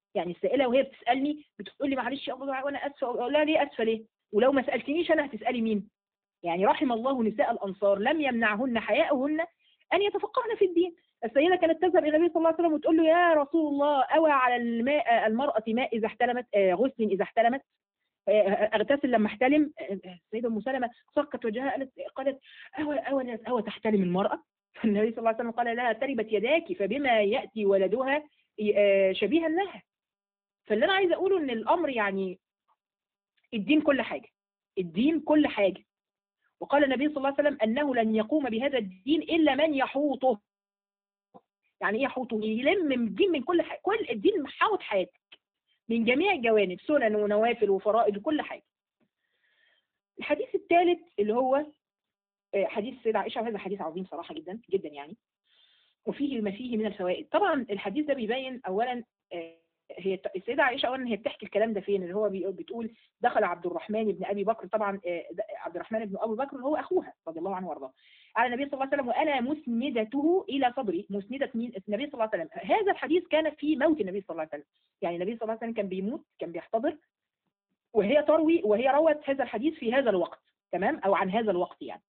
يعني السائله وهي بتسالني بتقول لي معلش يا ابو دعاء وانا اسفه، اقول لها ليه اسفه ليه؟ ولو ما سالتنيش انا هتسالي مين؟ يعني رحم الله نساء الانصار لم يمنعهن حياؤهن ان يتفقهن في الدين. السيده كانت تذهب الى النبي صلى الله عليه وسلم وتقول له يا رسول الله اوى على المراه ماء اذا احتلمت، غسل اذا احتلمت، اغتسل لما احتلم. السيده ام سلمه صكت وجهها قالت اوى تحتلم المراه؟ فالنبي صلى الله عليه وسلم قال لها تربت يداك فبما ياتي ولدها شبيها لها. فاللي انا عايزه اقوله ان الامر يعني الدين كل حاجه، الدين كل حاجه. وقال النبي صلى الله عليه وسلم انه لن يقوم بهذا الدين الا من يحوطه. يعني ايه يحوطه؟ يلم من الدين من كل حاجه، كل الدين محاوط حياتك من جميع الجوانب، سنن ونوافل وفرائض وكل حاجه. الحديث الثالث اللي هو حديث السيدة عائشة، وهذا حديث عظيم صراحة جدا جدا يعني، وفيه ما فيه من الفوائد. طبعا الحديث ده بيبين اولا هي السيدة عائشة اولا هي بتحكي الكلام ده فين، اللي هو بتقول دخل عبد الرحمن بن ابي بكر، طبعا عبد الرحمن بن ابي بكر هو اخوها رضي الله عنه وارضاه، على النبي صلى الله عليه وسلم وانا مسندته الى صدري. مسندة مين؟ النبي صلى الله عليه وسلم. هذا الحديث كان في موت النبي صلى الله عليه وسلم، يعني النبي صلى الله عليه وسلم كان بيموت، كان بيحتضر، وهي تروي وهي روت هذا الحديث في هذا الوقت، تمام، او عن هذا الوقت يعني.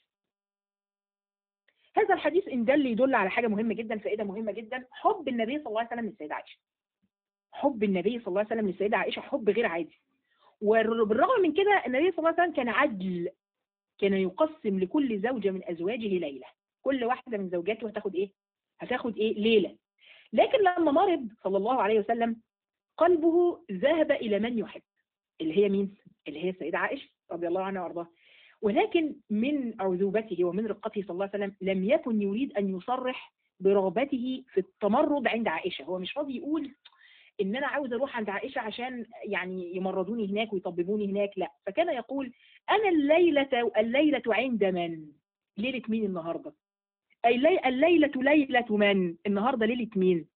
هذا الحديث إن دل يدل على حاجة مهمة جدا، فائدة مهمة جدا، حب النبي صلى الله عليه وسلم للسيدة عائشة. حب النبي صلى الله عليه وسلم للسيدة عائشة حب غير عادي. وبالرغم من كده النبي صلى الله عليه وسلم كان عدل، كان يقسم لكل زوجة من أزواجه ليلة، كل واحدة من زوجاته هتاخد إيه ليلة. لكن لما مرض صلى الله عليه وسلم قلبه ذهب إلى من يحب، اللي هي مين؟ اللي هي السيدة عائشة رضي الله عنها وارضاها. ولكن من عذوبته ومن رقته صلى الله عليه وسلم لم يكن يريد أن يصرح برغبته في التمرد عند عائشة. هو مش راضي يقول إن أنا عاوز أروح عند عائشة عشان يعني يمرضوني هناك ويطببوني هناك، لا. فكان يقول أنا الليلة عند من؟ ليلة مين النهاردة؟ الليلة ليلة من؟ النهاردة ليلة مين؟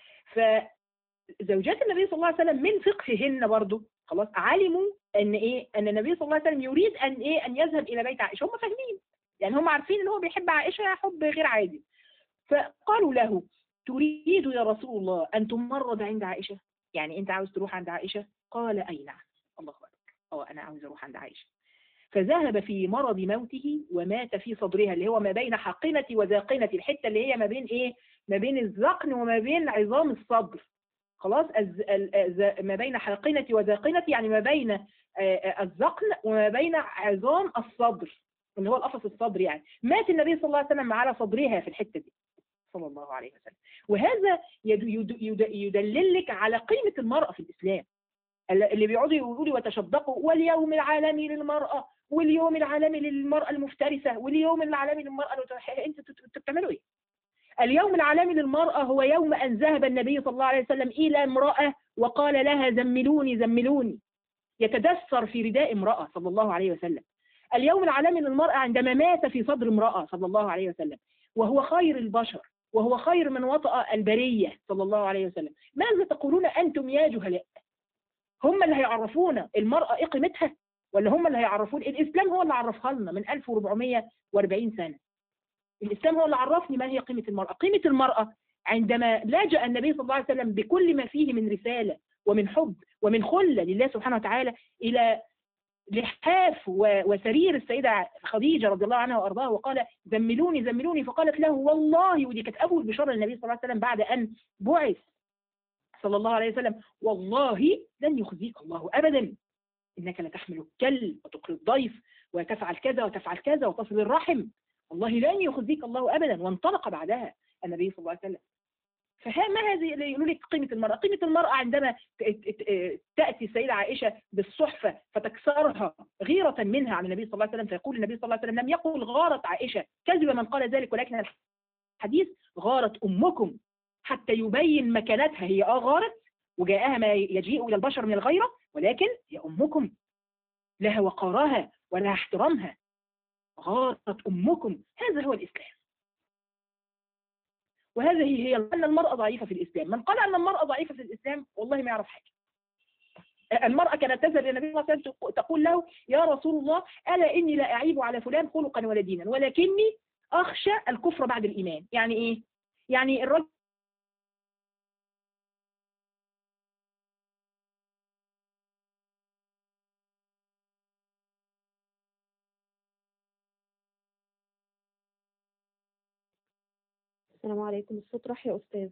فزوجات النبي صلى الله عليه وسلم من فقههن برضو خلاص علموا ان ايه، ان النبي صلى الله عليه وسلم يريد ان ايه، ان يذهب الى بيت عائشه. هم فاهمين يعني، هم عارفين ان هو بيحب عائشه حب غير عادي. فقالوا له تريد يا رسول الله ان تمرض عند عائشه؟ يعني انت عاوز تروح عند عائشه؟ قال اي نعم. الله اكبر، انا عاوز اروح عند عائشه. فذهب في مرض موته ومات في صدرها، اللي هو ما بين حقنة وذاقنة، الحته اللي هي ما بين ايه، ما بين الذقن وما بين عظام الصدر. خلاص ما بين حلقنة وذاقنة، يعني ما بين الذقن وما بين عظام الصدر اللي هو القفص الصدر، يعني مات النبي صلى الله عليه وسلم على صدرها في الحتة دي صلى الله عليه وسلم. وهذا يدللك على قيمة المرأة في الإسلام. اللي بيقعدوا يقولوا لي وتشدقوا واليوم العالمي للمرأة واليوم العالمي للمرأة المفترسة واليوم العالمي للمرأة انتوا بتعملوا ايه؟ اليوم العالمي للمرأة هو يوم أن ذهب النبي صلى الله عليه وسلم إلى امرأة وقال لها زملوني زملوني، يتدثر في رداء امرأة صلى الله عليه وسلم. اليوم العالمي للمرأة عندما مات في صدر امرأة صلى الله عليه وسلم، وهو خير البشر وهو خير من وطأ البرية صلى الله عليه وسلم. ماذا تقولون أنتم يا جهلاء؟ هم اللي هيعرفونا المرأة إيه قيمتها، ولا هم اللي هيعرفون؟ الإسلام هو اللي عرفها لنا من 1440 سنة. الإسلام هو اللي عرفني ما هي قيمة المرأة. قيمة المرأة عندما لجأ النبي صلى الله عليه وسلم بكل ما فيه من رسالة ومن حب ومن خلة لله سبحانه وتعالى إلى لحاف وسرير السيدة خديجة رضي الله عنها وأرضاها وقال زملوني زملوني، فقالت له والله، ودي كانت أول بشارة للنبي صلى الله عليه وسلم بعد أن بعث صلى الله عليه وسلم، والله لن يخزيك الله أبدا، إنك لتحمل الكل وتقري الضيف وتفعل كذا وتفعل كذا وتصل الرحم، والله لن يخزيك الله أبدا. وانطلق بعدها النبي صلى الله عليه وسلم. فما هذه اللي يقولوا لك قيمة المرأة؟ قيمة المرأة عندما تأتي السيدة عائشة بالصحفة فتكسرها غيرة منها عن النبي صلى الله عليه وسلم، فيقول النبي صلى الله عليه وسلم لم يقل غارت عائشة، كذب من قال ذلك، ولكن الحديث غارت أمكم، حتى يبين مكانتها. هي غارت وجاءها ما يجيء إلى البشر من الغيرة، ولكن هي أمكم لها وقارها ولها احترامها. غارت أمكم، هذا هو الإسلام. وهذه هي أن المرأة ضعيفة في الإسلام. من قال أن المرأة ضعيفة في الإسلام والله ما يعرف حاجة. المرأة كانت تذهب إلى النبي صلى الله عليه وسلم تقول له يا رسول الله ألا إني لا أعيب على فلان خلقا ولا دينا، ولكني أخشى الكفر بعد الإيمان. يعني إيه؟ يعني الرجل
السلام عليكم، الصوت راح يا أستاذة.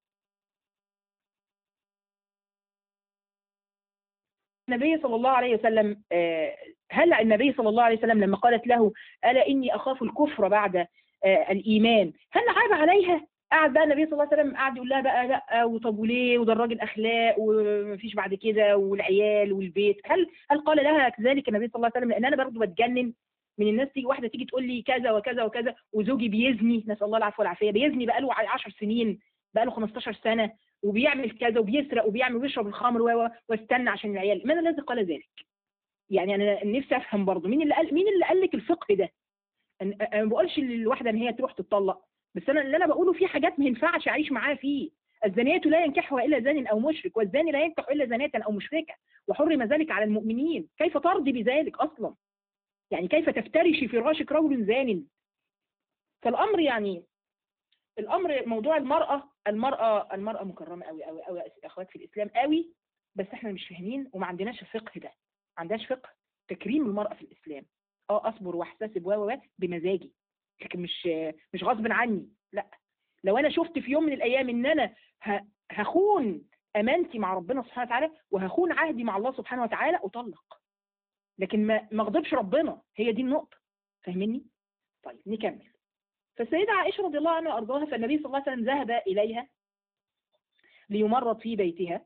النبي صلى الله عليه وسلم هل النبي صلى الله عليه وسلم لما قالت له ألا إني أخاف الكفر بعد الإيمان، هل عاب عليها؟ قعد بقى النبي صلى الله عليه وسلم قعد يقول لها بقى لا وطب وليه وده الراجل أخلاق ومفيش بعد كده والعيال والبيت، هل قال لها ذلك النبي صلى الله عليه وسلم؟ لأن أنا برضه بتجنن من الناس، تيجي واحدة تيجي تقول لي كذا وكذا وكذا وزوجي بيزني، نسأل الله العفو والعافية، بيزني بقى له 10 سنين، بقى له 15 سنة، وبيعمل كذا وبيسرق وبيعمل ويشرب الخمر واستنى عشان العيال، من الذي قال ذلك؟ يعني انا نفسي افهم برضه مين اللي قال لك الفقه ده؟ انا ما بقولش للواحده ان هي تروح تتطلق، بس انا اللي انا بقوله في حاجات ما ينفعش اعيش معاها فيه. الزانية لا ينكحها الا زان او مشرك، والزاني لا ينكح الا زانية او مشركه، وحرم ذلك على المؤمنين، كيف ترضي بذلك اصلا؟ يعني كيف تفترشي فراشك رجل زان؟ فالامر يعني الامر موضوع المراه مكرمه قوي قوي قوي يا اخوات في الاسلام قوي، بس احنا مش فاهمين وما عندناش الفقه ده، ما عندناش فقه تكريم المراه في الاسلام. اصبر واحتسب بمزاجي، لكن مش غصب عني، لا. لو انا شفت في يوم من الايام ان انا هخون امانتي مع ربنا سبحانه وتعالى وهخون عهدي مع الله سبحانه وتعالى اطلق، لكن ما اغضبش ربنا، هي دي النقطه، فاهميني؟ طيب نكمل. فالسيدة عائشة رضي الله عنها وأرضاها، فالنبي صلى الله عليه وسلم ذهب إليها ليمرض في بيتها،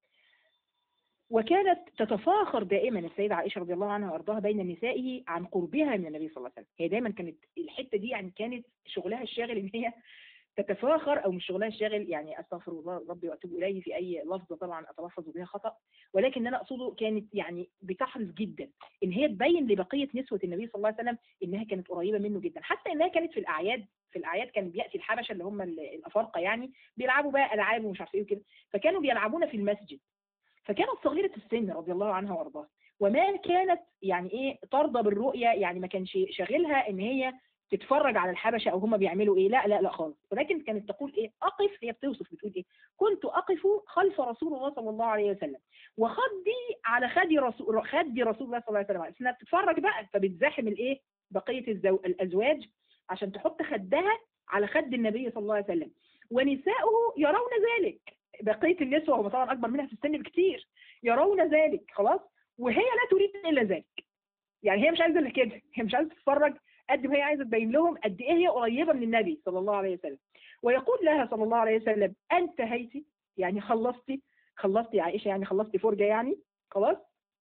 وكانت تتفاخر دائما السيدة عائشة رضي الله عنها وأرضاها بين نسائه عن قربها من النبي صلى الله عليه وسلم. هي دايما كانت الحتة دي يعني كانت شغلها الشاغل إن هي تتفاخر، أو مش شغلها الشاغل يعني أستغفر الله ربي وأتوب إليه في أي لفظة طبعا أتلفظ بها خطأ، ولكن أنا أقصده كانت يعني بتحرص جدا إن هي تبين لبقية نسوة النبي صلى الله عليه وسلم إنها كانت قريبة منه جدا، حتى إنها كانت في الأعياد كان بيأتي الحبشة اللي هم الأفارقة يعني بيلعبوا بقى ألعاب ومش عارف إيه وكده، فكانوا بيلعبون في المسجد، فكانت صغيرة السن رضي الله عنها وارضاها، وما كانت يعني ايه ترضى بالرؤية، يعني ما كانش شاغلها ان هي تتفرج على الحبشة او هم بيعملوا ايه، لا لا لا خالص، ولكن كانت تقول ايه، اقف، هي بتوصف بتقول ايه، كنت اقف خلف رسول الله صلى الله عليه وسلم وخدي على خدي رسول الله صلى الله عليه وسلم، انها بتتفرج بقى فبتزاحم الايه بقية الازواج عشان تحط خدها على خد النبي صلى الله عليه وسلم، ونساؤه يرون ذلك، بقية النسوة هم طبعا أكبر منها في السن بكتير يرون ذلك خلاص، وهي لا تريد إلا ذلك، يعني هي مش عايزة إلا كده، هي مش عايزة تتفرج قد ما هي عايزة تبين لهم قد إيه هي قريبة من النبي صلى الله عليه وسلم، ويقول لها صلى الله عليه وسلم انتهيتي، يعني خلصتي يا عائشة، يعني خلصتي فرجة يعني خلاص.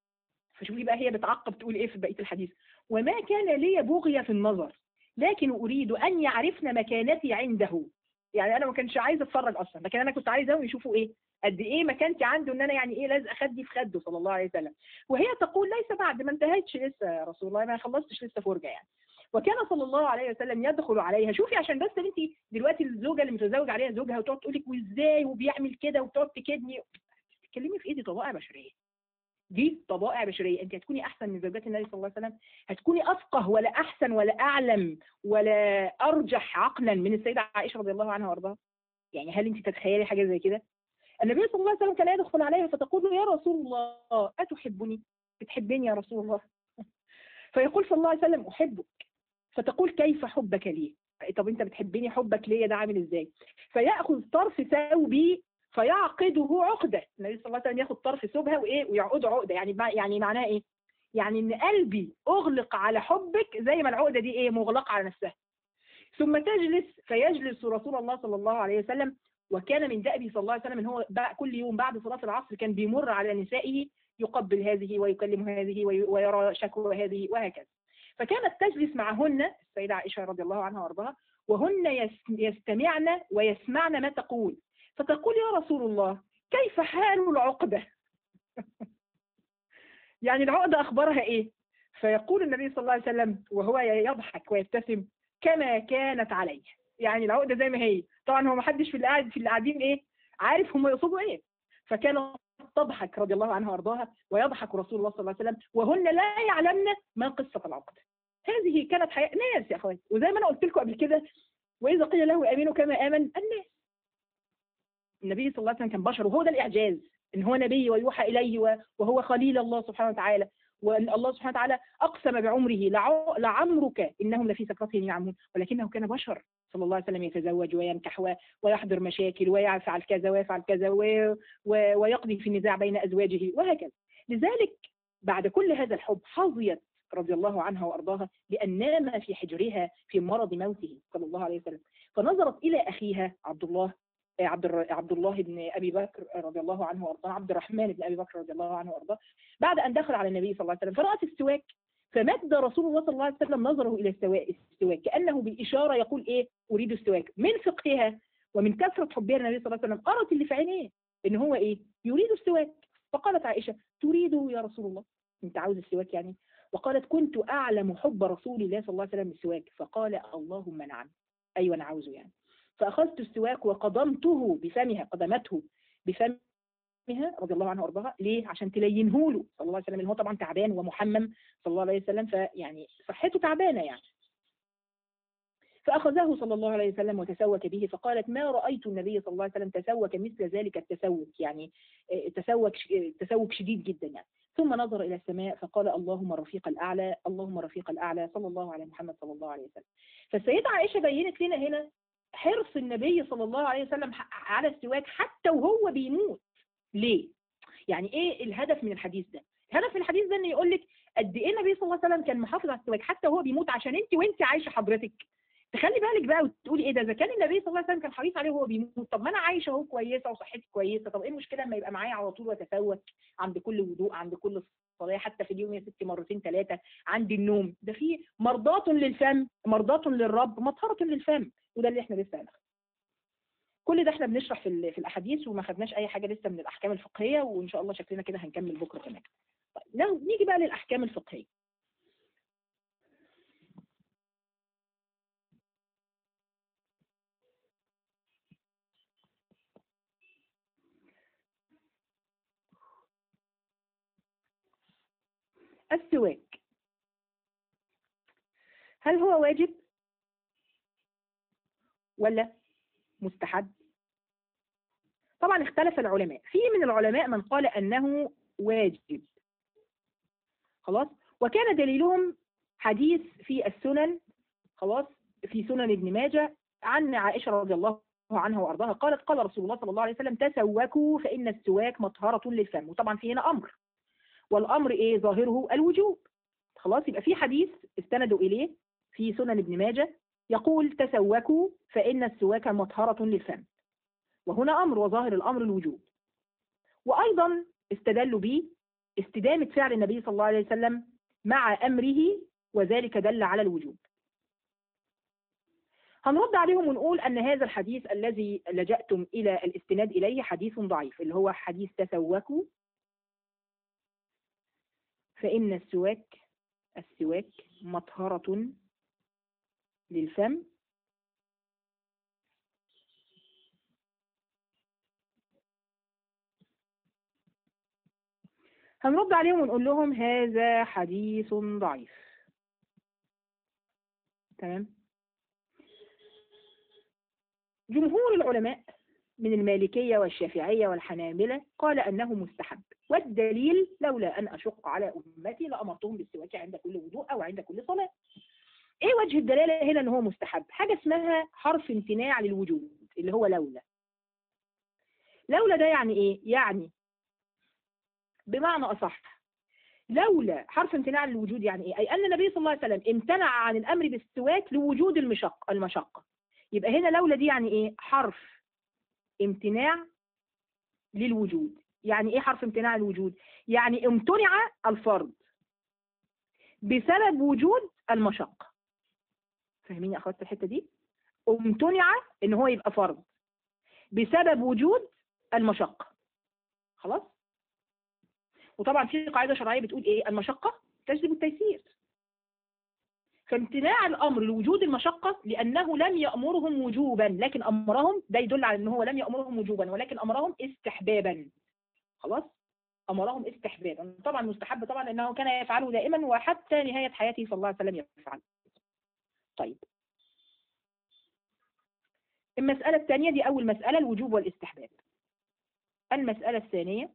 فشوفي بقى هي بتعقب تقول إيه في بقية الحديث، وما كان لي بغية في النظر لكن أريد أن يعرفن مكانتي عنده، يعني انا ما كانش عايزه اتفرج اصلا، لكن انا كنت عايزاهم يشوفوا ايه قد ايه مكانتي عنده، ان انا يعني ايه لازقه خدي في خده صلى الله عليه وسلم، وهي تقول ليس بعد ما انتهيتش لسه يا رسول الله، ما خلصتش لسه فرجه يعني. وكان صلى الله عليه وسلم يدخل عليها، شوفي عشان بس انت دلوقتي الزوجه اللي متزوج عليها زوجها وتقعد تقول لك وازاي وبيعمل كده وبتقعد تكدني، تتكلمي في ايه؟ دي طبائع بشريه، دي طبائع بشريه، انت هتكوني احسن من زوجات النبي صلى الله عليه وسلم؟ هتكوني افقه ولا احسن ولا اعلم ولا ارجح عقلا من السيده عائشه رضي الله عنها وارضاها؟ يعني هل انت تتخيلي حاجه زي كده؟ النبي صلى الله عليه وسلم كان يدخل عليها فتقول له يا رسول الله اتحبني؟ بتحبني يا رسول الله؟ فيقول صلى الله عليه وسلم احبك، فتقول كيف حبك لي؟ طب انت بتحبني، حبك ليا ده عامل ازاي؟ فياخذ طرف ثوبي فيعقده عقده، النبي صلى الله عليه وسلم ياخذ طرف ثوبها وايه ويعقده عقده، يعني معناها ايه؟ يعني ان قلبي اغلق على حبك زي ما العقده دي ايه مغلقه على نفسها. ثم فيجلس رسول الله صلى الله عليه وسلم، وكان من دأبه صلى الله عليه وسلم ان هو كل يوم بعد صلاة العصر كان بيمر على نسائه يقبل هذه ويكلم هذه ويرى شكوى هذه وهكذا، فكانت تجلس معهن السيدة عائشة رضي الله عنها وارضاها، وهن يستمعن ويسمعن ما تقول، فتقول يا رسول الله كيف حال العقدة؟ يعني العقدة أخبارها إيه؟ فيقول النبي صلى الله عليه وسلم وهو يضحك ويبتسم كما كانت عليه، يعني العقدة زي ما هي، طبعا هو ما حدش في اللي قاعدين إيه عارف هم يقصدوا إيه، فكان تضحك رضي الله عنها وارضاها ويضحك رسول الله صلى الله عليه وسلم وهن لا يعلمن ما قصة العقدة. هذه كانت حياة ناس يا أخواتي، وزي ما أنا قلت لكم قبل كده، وإذا قيل له آمنوا كما آمن الناس. النبي صلى الله عليه وسلم كان بشر، وهو ده الإعجاز، إن هو نبي ويوحى إليه وهو خليل الله سبحانه وتعالى، وأن الله سبحانه وتعالى أقسم بعمره لعمرك إنهم لفي سكرتهم يعمون، ولكنه كان بشر، صلى الله عليه وسلم يتزوج وينكح ويحضر مشاكل ويفعل كذا ويفعل كذا ويقضي في النزاع بين أزواجه وهكذا. لذلك بعد كل هذا الحب حظيت رضي الله عنها وأرضاها بأن نام في حجرها في مرض موته صلى الله عليه وسلم، فنظرت إلى أخيها عبد الله بن أبي بكر رضي الله عنه وأرضاه، عبد الرحمن بن أبي بكر رضي الله عنه وأرضاه، بعد أن دخل على النبي صلى الله عليه وسلم فرأت السواك، فمد رسول الله صلى الله عليه وسلم نظره إلى السواك كأنه بالإشارة يقول إيه؟ أريد السواك. من فقهها ومن كثرة حبها للنبي صلى الله عليه وسلم أرت اللي في عينيه إن هو إيه؟ يريد السواك. فقالت عائشة: تريده يا رسول الله؟ أنت عاوز السواك يعني؟ وقالت: كنت أعلم حب رسول الله صلى الله عليه وسلم بالسواك. فقال: اللهم نعم، أيوة أنا عاوزه يعني. فأخذت السواك وقضمته بفمها، قدمته بفمها رضي الله عنها وارضاها. ليه؟ عشان تلينه له صلى الله عليه وسلم، اللي هو طبعا تعبان ومحمم صلى الله عليه وسلم، فيعني صحته تعبانه يعني. فأخذه صلى الله عليه وسلم وتسوك به، فقالت: ما رأيت النبي صلى الله عليه وسلم تسوك مثل ذلك التسوك، يعني تسوك شديد جدا يعني. ثم نظر إلى السماء فقال: اللهم الرفيق الأعلى، اللهم الرفيق الأعلى، صلى الله على محمد صلى الله عليه وسلم. فالسيدة عائشة بينت لنا هنا حرص النبي صلى الله عليه وسلم على السواك حتى وهو بيموت. ليه؟ يعني ايه الهدف من الحديث ده؟ الهدف من الحديث ده ان يقول لك قد ايه النبي صلى الله عليه وسلم كان محافظ على السواك حتى وهو بيموت، عشان انت وانت عايشه حضرتك تخلي بالك بقى وتقولي ايه ده، اذا كان النبي صلى الله عليه وسلم كان حريص عليه وهو بيموت، طب ما انا عايشه اهو كويسه وصحتي كويسه، طب ايه المشكله لما يبقى معايا على طول واتسوك عند كل وضوء، عند كل صلاه، حتى في اليوم يا ستي مرتين ثلاثه، عند النوم. ده فيه مرضاه للفم، مرضاه للرب، مطهره للفم، وده اللي احنا لسه هناخده. كل ده احنا بنشرح في الاحاديث وما خدناش اي حاجه لسه من الاحكام الفقهيه، وان شاء الله شكلنا كده هنكمل بكره كمان. طيب نيجي بقى للاحكام الفقهيه. السواك هل هو واجب ولا مستحب؟ طبعا اختلف العلماء، في من العلماء من قال انه واجب خلاص، وكان دليلهم حديث في السنن، خلاص، في سنن ابن ماجه عن عائشه رضي الله عنها وارضاها قالت: قال رسول الله صلى الله عليه وسلم: تسوكوا فان السواك مطهره للفم. وطبعا في هنا امر، والامر ايه؟ ظاهره الوجوب. خلاص، يبقى في حديث استندوا اليه في سنن ابن ماجه يقول: تسوكوا فان السواك مطهره للفم، وهنا امر وظاهر الامر الوجوب. وايضا استدلوا به استدامه فعل النبي صلى الله عليه وسلم مع امره، وذلك دل على الوجوب. هنرد عليهم ونقول ان هذا الحديث الذي لجأتم الى الاستناد اليه حديث ضعيف، اللي هو حديث تسوكوا فإن السواك مطهرة للفم، هنرد عليهم ونقول لهم هذا حديث ضعيف. تمام. جمهور العلماء من المالكية والشافعية والحنابلة قال أنه مستحب، والدليل: لولا أن أشق على أمتي لأمرتهم بالسواك عند كل وضوء أو عند كل صلاة. إيه وجه الدلالة هنا أنه هو مستحب؟ حاجة اسمها حرف امتناع للوجود، اللي هو لولا. لولا ده يعني إيه؟ يعني بمعنى أصح، لولا حرف امتناع للوجود يعني إيه؟ أي أن النبي صلى الله عليه وسلم امتنع عن الأمر بالسواك لوجود المشقة. يبقى هنا لولا دي يعني إيه؟ حرف امتناع للوجود. يعني إيه حرف امتناع للوجود؟ يعني امتنع الفرض بسبب وجود المشقة. فاهمين يا أخوات الحتة دي؟ امتنع إن هو يبقى فرض بسبب وجود المشقة. خلاص؟ وطبعا في قاعدة شرعية بتقول إيه؟ المشقة تجلب التيسير. فامتناع الأمر لوجود المشقة لأنه لم يأمرهم وجوبا، لكن أمرهم، ده يدل على أنه هو لم يأمرهم وجوبا ولكن أمرهم استحبابا. خلاص؟ أمرهم استحبابا. طبعا مستحب طبعا لأنه كان يفعله دائما وحتى نهاية حياته صلى الله عليه وسلم يفعل. طيب، المسألة الثانية دي أول مسألة، الوجوب والاستحباب. المسألة الثانية: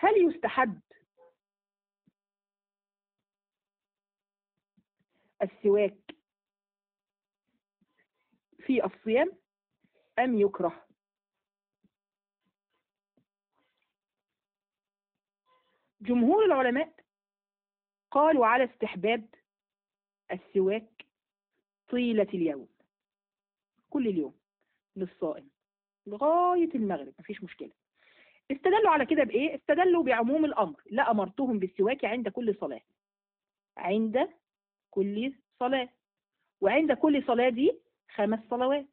هل يستحب السواك في الصيام أم يكره؟ جمهور العلماء قالوا على استحباب السواك طيلة اليوم، كل اليوم للصائم لغاية المغرب، مفيش مشكلة. استدلوا على كده بإيه؟ استدلوا بعموم الأمر، لا أمرتهم بالسواك عند كل صلاة، عند كل صلاة، وعند كل صلاة دي 5 صلوات،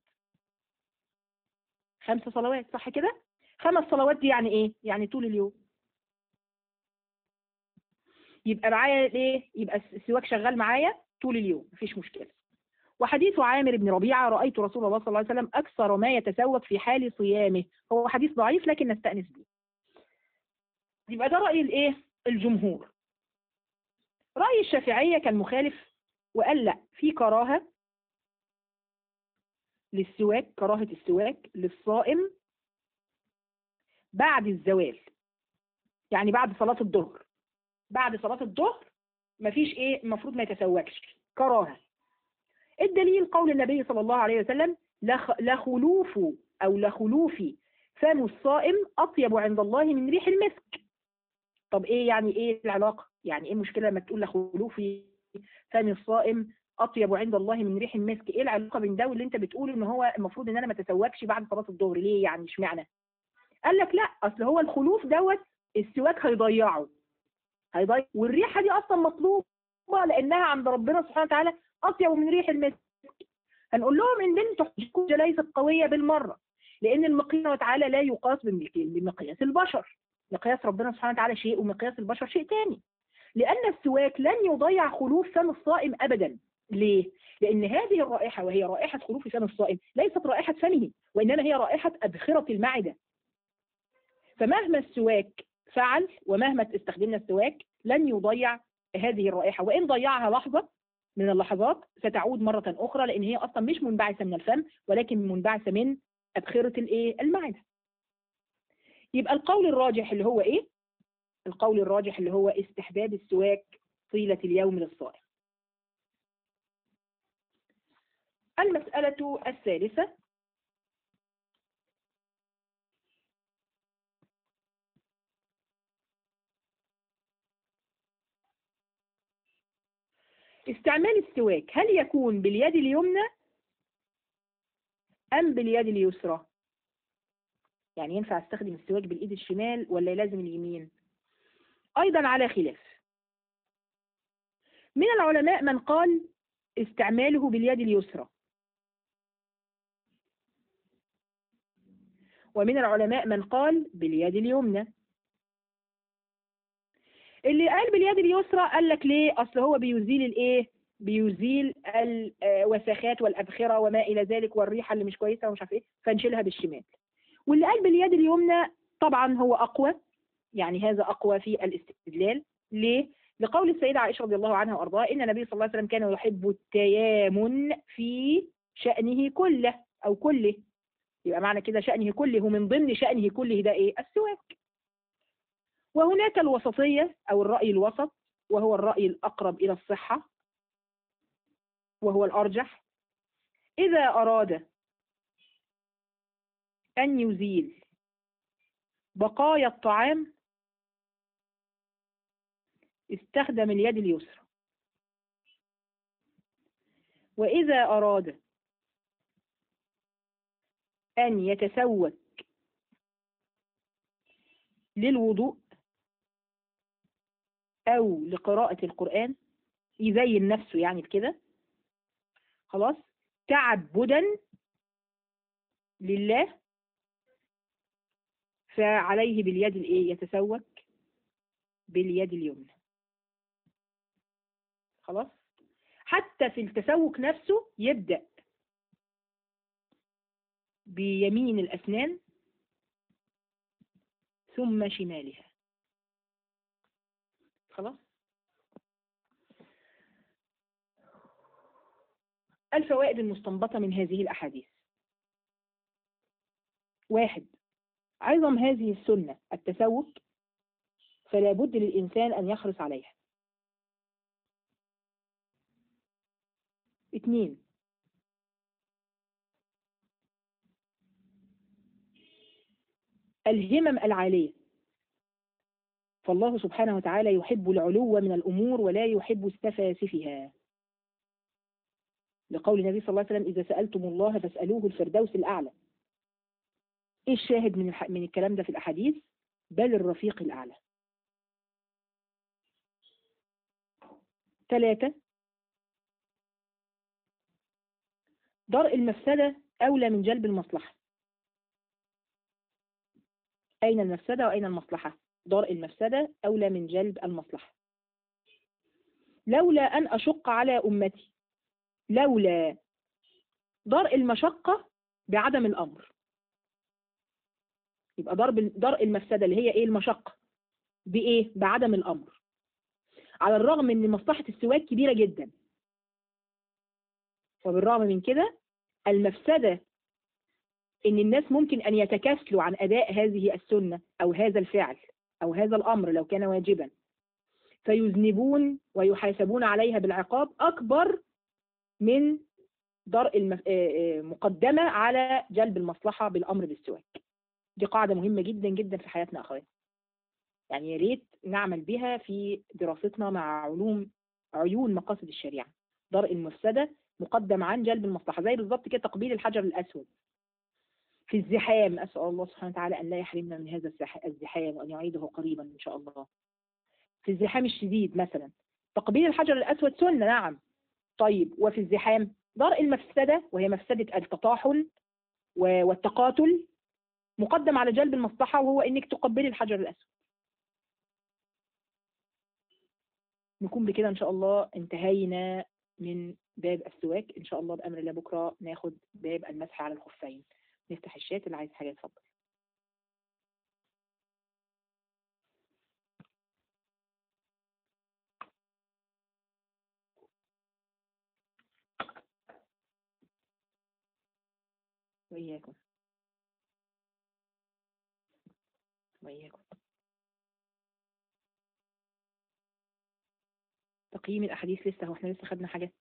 5 صلوات، صح كده؟ 5 صلوات دي يعني إيه؟ يعني طول اليوم. يبقى معايا إيه؟ يبقى السواك شغال معايا طول اليوم، مفيش مشكلة. وحديث عامر بن ربيعة رأيت رسول الله صلى الله عليه وسلم أكثر ما يتسوق في حال صيامه، هو حديث ضعيف لكن نستأنس به. يبقى ده رأي الإيه؟ الجمهور. رأي الشافعية كان مخالف وقال لا، في كراهة للسواك، كراهة السواك للصائم بعد الزوال، يعني بعد صلاة الظهر. بعد صلاة الظهر مفيش إيه، المفروض ما يتسوكش، كراهة. الدليل قول النبي صلى الله عليه وسلم لخلوف أو لخلوف فم الصائم أطيب عند الله من ريح المسك. طب إيه يعني، إيه العلاقة؟ يعني إيه المشكلة لما تقول لخلوف فم الصائم أطيب عند الله من ريح المسك؟ إيه العلاقة بين ده واللي أنت بتقول إن هو المفروض إن أنا ما أتسوكش بعد صلاة الظهر؟ ليه يعني، اشمعنى؟ قال لك لا، أصل هو الخلوف دوت السواك هيضيعه، والريحة دي أصلا مطلوبة لأنها عند ربنا سبحانه وتعالى أطيب من ريح المسك. هنقول لهم إن انتوا حجتكم ليست قوية بالمرة، لأن المقياس وتعالى لا يقاس بمقياس البشر، مقياس ربنا سبحانه وتعالى شيء ومقياس البشر شيء تاني. لأن السواك لن يضيع خلوف فم الصائم أبدا. ليه؟ لأن هذه الرائحة وهي رائحة خلوف فم الصائم ليست رائحة فمه، وإنما هي رائحة أبخرة المعدة. فمهما السواك فعل ومهما استخدمنا السواك لن يضيع هذه الرائحة، وإن ضيعها لحظة من اللحظات ستعود مرة أخرى، لأن هي أصلا مش منبعثة من الفم ولكن منبعثة من أبخرة المعدة. يبقى القول الراجح اللي هو إيه؟ القول الراجح اللي هو استحباب السواك طيلة اليوم للصائم. المسألة الثالثة، استعمال السواك هل يكون باليد اليمنى أم باليد اليسرى؟ يعني ينفع استخدم السواك بالإيد الشمال ولا لازم اليمين؟ أيضا على خلاف. من العلماء من قال استعماله باليد اليسرى، ومن العلماء من قال باليد اليمنى. اللي قال باليد اليسرى قال لك ليه؟ أصل هو بيزيل الإيه؟ بيزيل الوسخات والأبخرة وما إلى ذلك والريحة اللي مش كويسة ومش عارف إيه، فنشيلها بالشمال. واللي قال باليد اليمنى طبعا هو أقوى، يعني هذا أقوى في الاستدلال. ليه؟ لقول السيدة عائشة رضي الله عنها وأرضاها إن النبي صلى الله عليه وسلم كان يحب التيامن في شأنه كله أو كله. يبقى معنى كده شأنه كله، من ضمن شأنه كله ده إيه؟ السواك. وهناك الوسطية أو الرأي الوسط، وهو الرأي الأقرب إلى الصحة وهو الأرجح. إذا أراد أن يزيل بقايا الطعام استخدم اليد اليسرى، وإذا أراد أن يتسوك للوضوء أو لقراءة القرآن يزين نفسه يعني بكده خلاص تعبدا لله، فعليه باليد الإيه؟ يتسوك باليد اليمنى. خلاص، حتى في التسوك نفسه يبدأ بيمين الأسنان ثم شمالها. خلاص. الفوائد المستنبطة من هذه الأحاديث: 1. عظم هذه السنة التسوك فلا بد للإنسان أن يحرص عليها. 2، الهمم العالية، فالله سبحانه وتعالى يحب العلو من الأمور ولا يحب السفاسفها، لقول النبي صلى الله عليه وسلم: إذا سألتم الله فاسألوه الفردوس الأعلى. إيه الشاهد من الكلام ده في الأحاديث؟ بل الرفيق الأعلى. 3، درء المفسدة أولى من جلب المصلحة. أين المفسدة وأين المصلحة؟ درء المفسدة أولى من جلب المصلحة. لولا أن أشق على أمتي، لولا درء المشقة بعدم الأمر. يبقى درء المفسدة اللي هي إيه؟ المشقة بإيه؟ بعدم الأمر، على الرغم من مصلحة السواك كبيرة جدا، وبالرغم من كده المفسدة إن الناس ممكن أن يتكاسلوا عن أداء هذه السنة أو هذا الفعل أو هذا الأمر لو كان واجبا، فيذنبون ويحاسبون عليها بالعقاب أكبر من درء مقدمة على جلب المصلحة بالأمر بالسواك. دي قاعدة مهمة جدا جدا في حياتنا أخوات، يعني يا ريت نعمل بها في دراستنا مع عيون مقاصد الشريعة. درء المفسدة مقدم عن جلب المصلحة، زي بالظبط كده تقبيل الحجر الأسود في الزحام. أسأل الله سبحانه وتعالى أن لا يحرمنا من هذا الزحام وأن يعيده قريبا إن شاء الله. في الزحام الشديد مثلا تقبيل الحجر الأسود سنة، نعم. طيب وفي الزحام درء المفسدة وهي مفسدة التطاحن والتقاتل مقدم على جلب المصلحة، وهو إنك تقبلي الحجر الأسود. نكون بكده إن شاء الله انتهينا من باب السواك. إن شاء الله بأمر الله بكرة ناخد باب المسح على الخفين. نفتح الشات، اللي عايز حاجة يتفضل. وإياكم وإياكم. تقييم الأحاديث لسه، هو احنا لسه خدنا حاجات.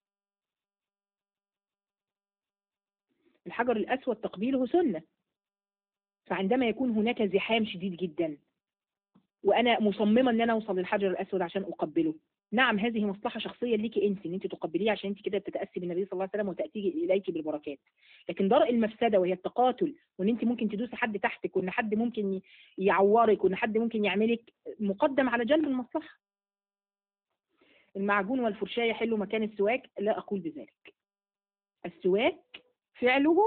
الحجر الأسود تقبيله سنة، فعندما يكون هناك زحام شديد جدا وأنا مصممة أن أنا أوصل للحجر الأسود عشان أقبله، نعم هذه مصلحة شخصية ليكي أنت إن أنت تقبليه، عشان أنت كده بتتأسي بالنبي صلى الله عليه وسلم وتأتي إليك بالبركات. لكن درء المفسدة وهي التقاتل، وإن أنت ممكن تدوسي حد تحتك، وإن حد ممكن يعورك، وإن حد ممكن يعملك، مقدم على جلب المصلحة. المعجون والفرشاة يحلوا مكان السواك؟ لا أقول بذلك. السواك فعله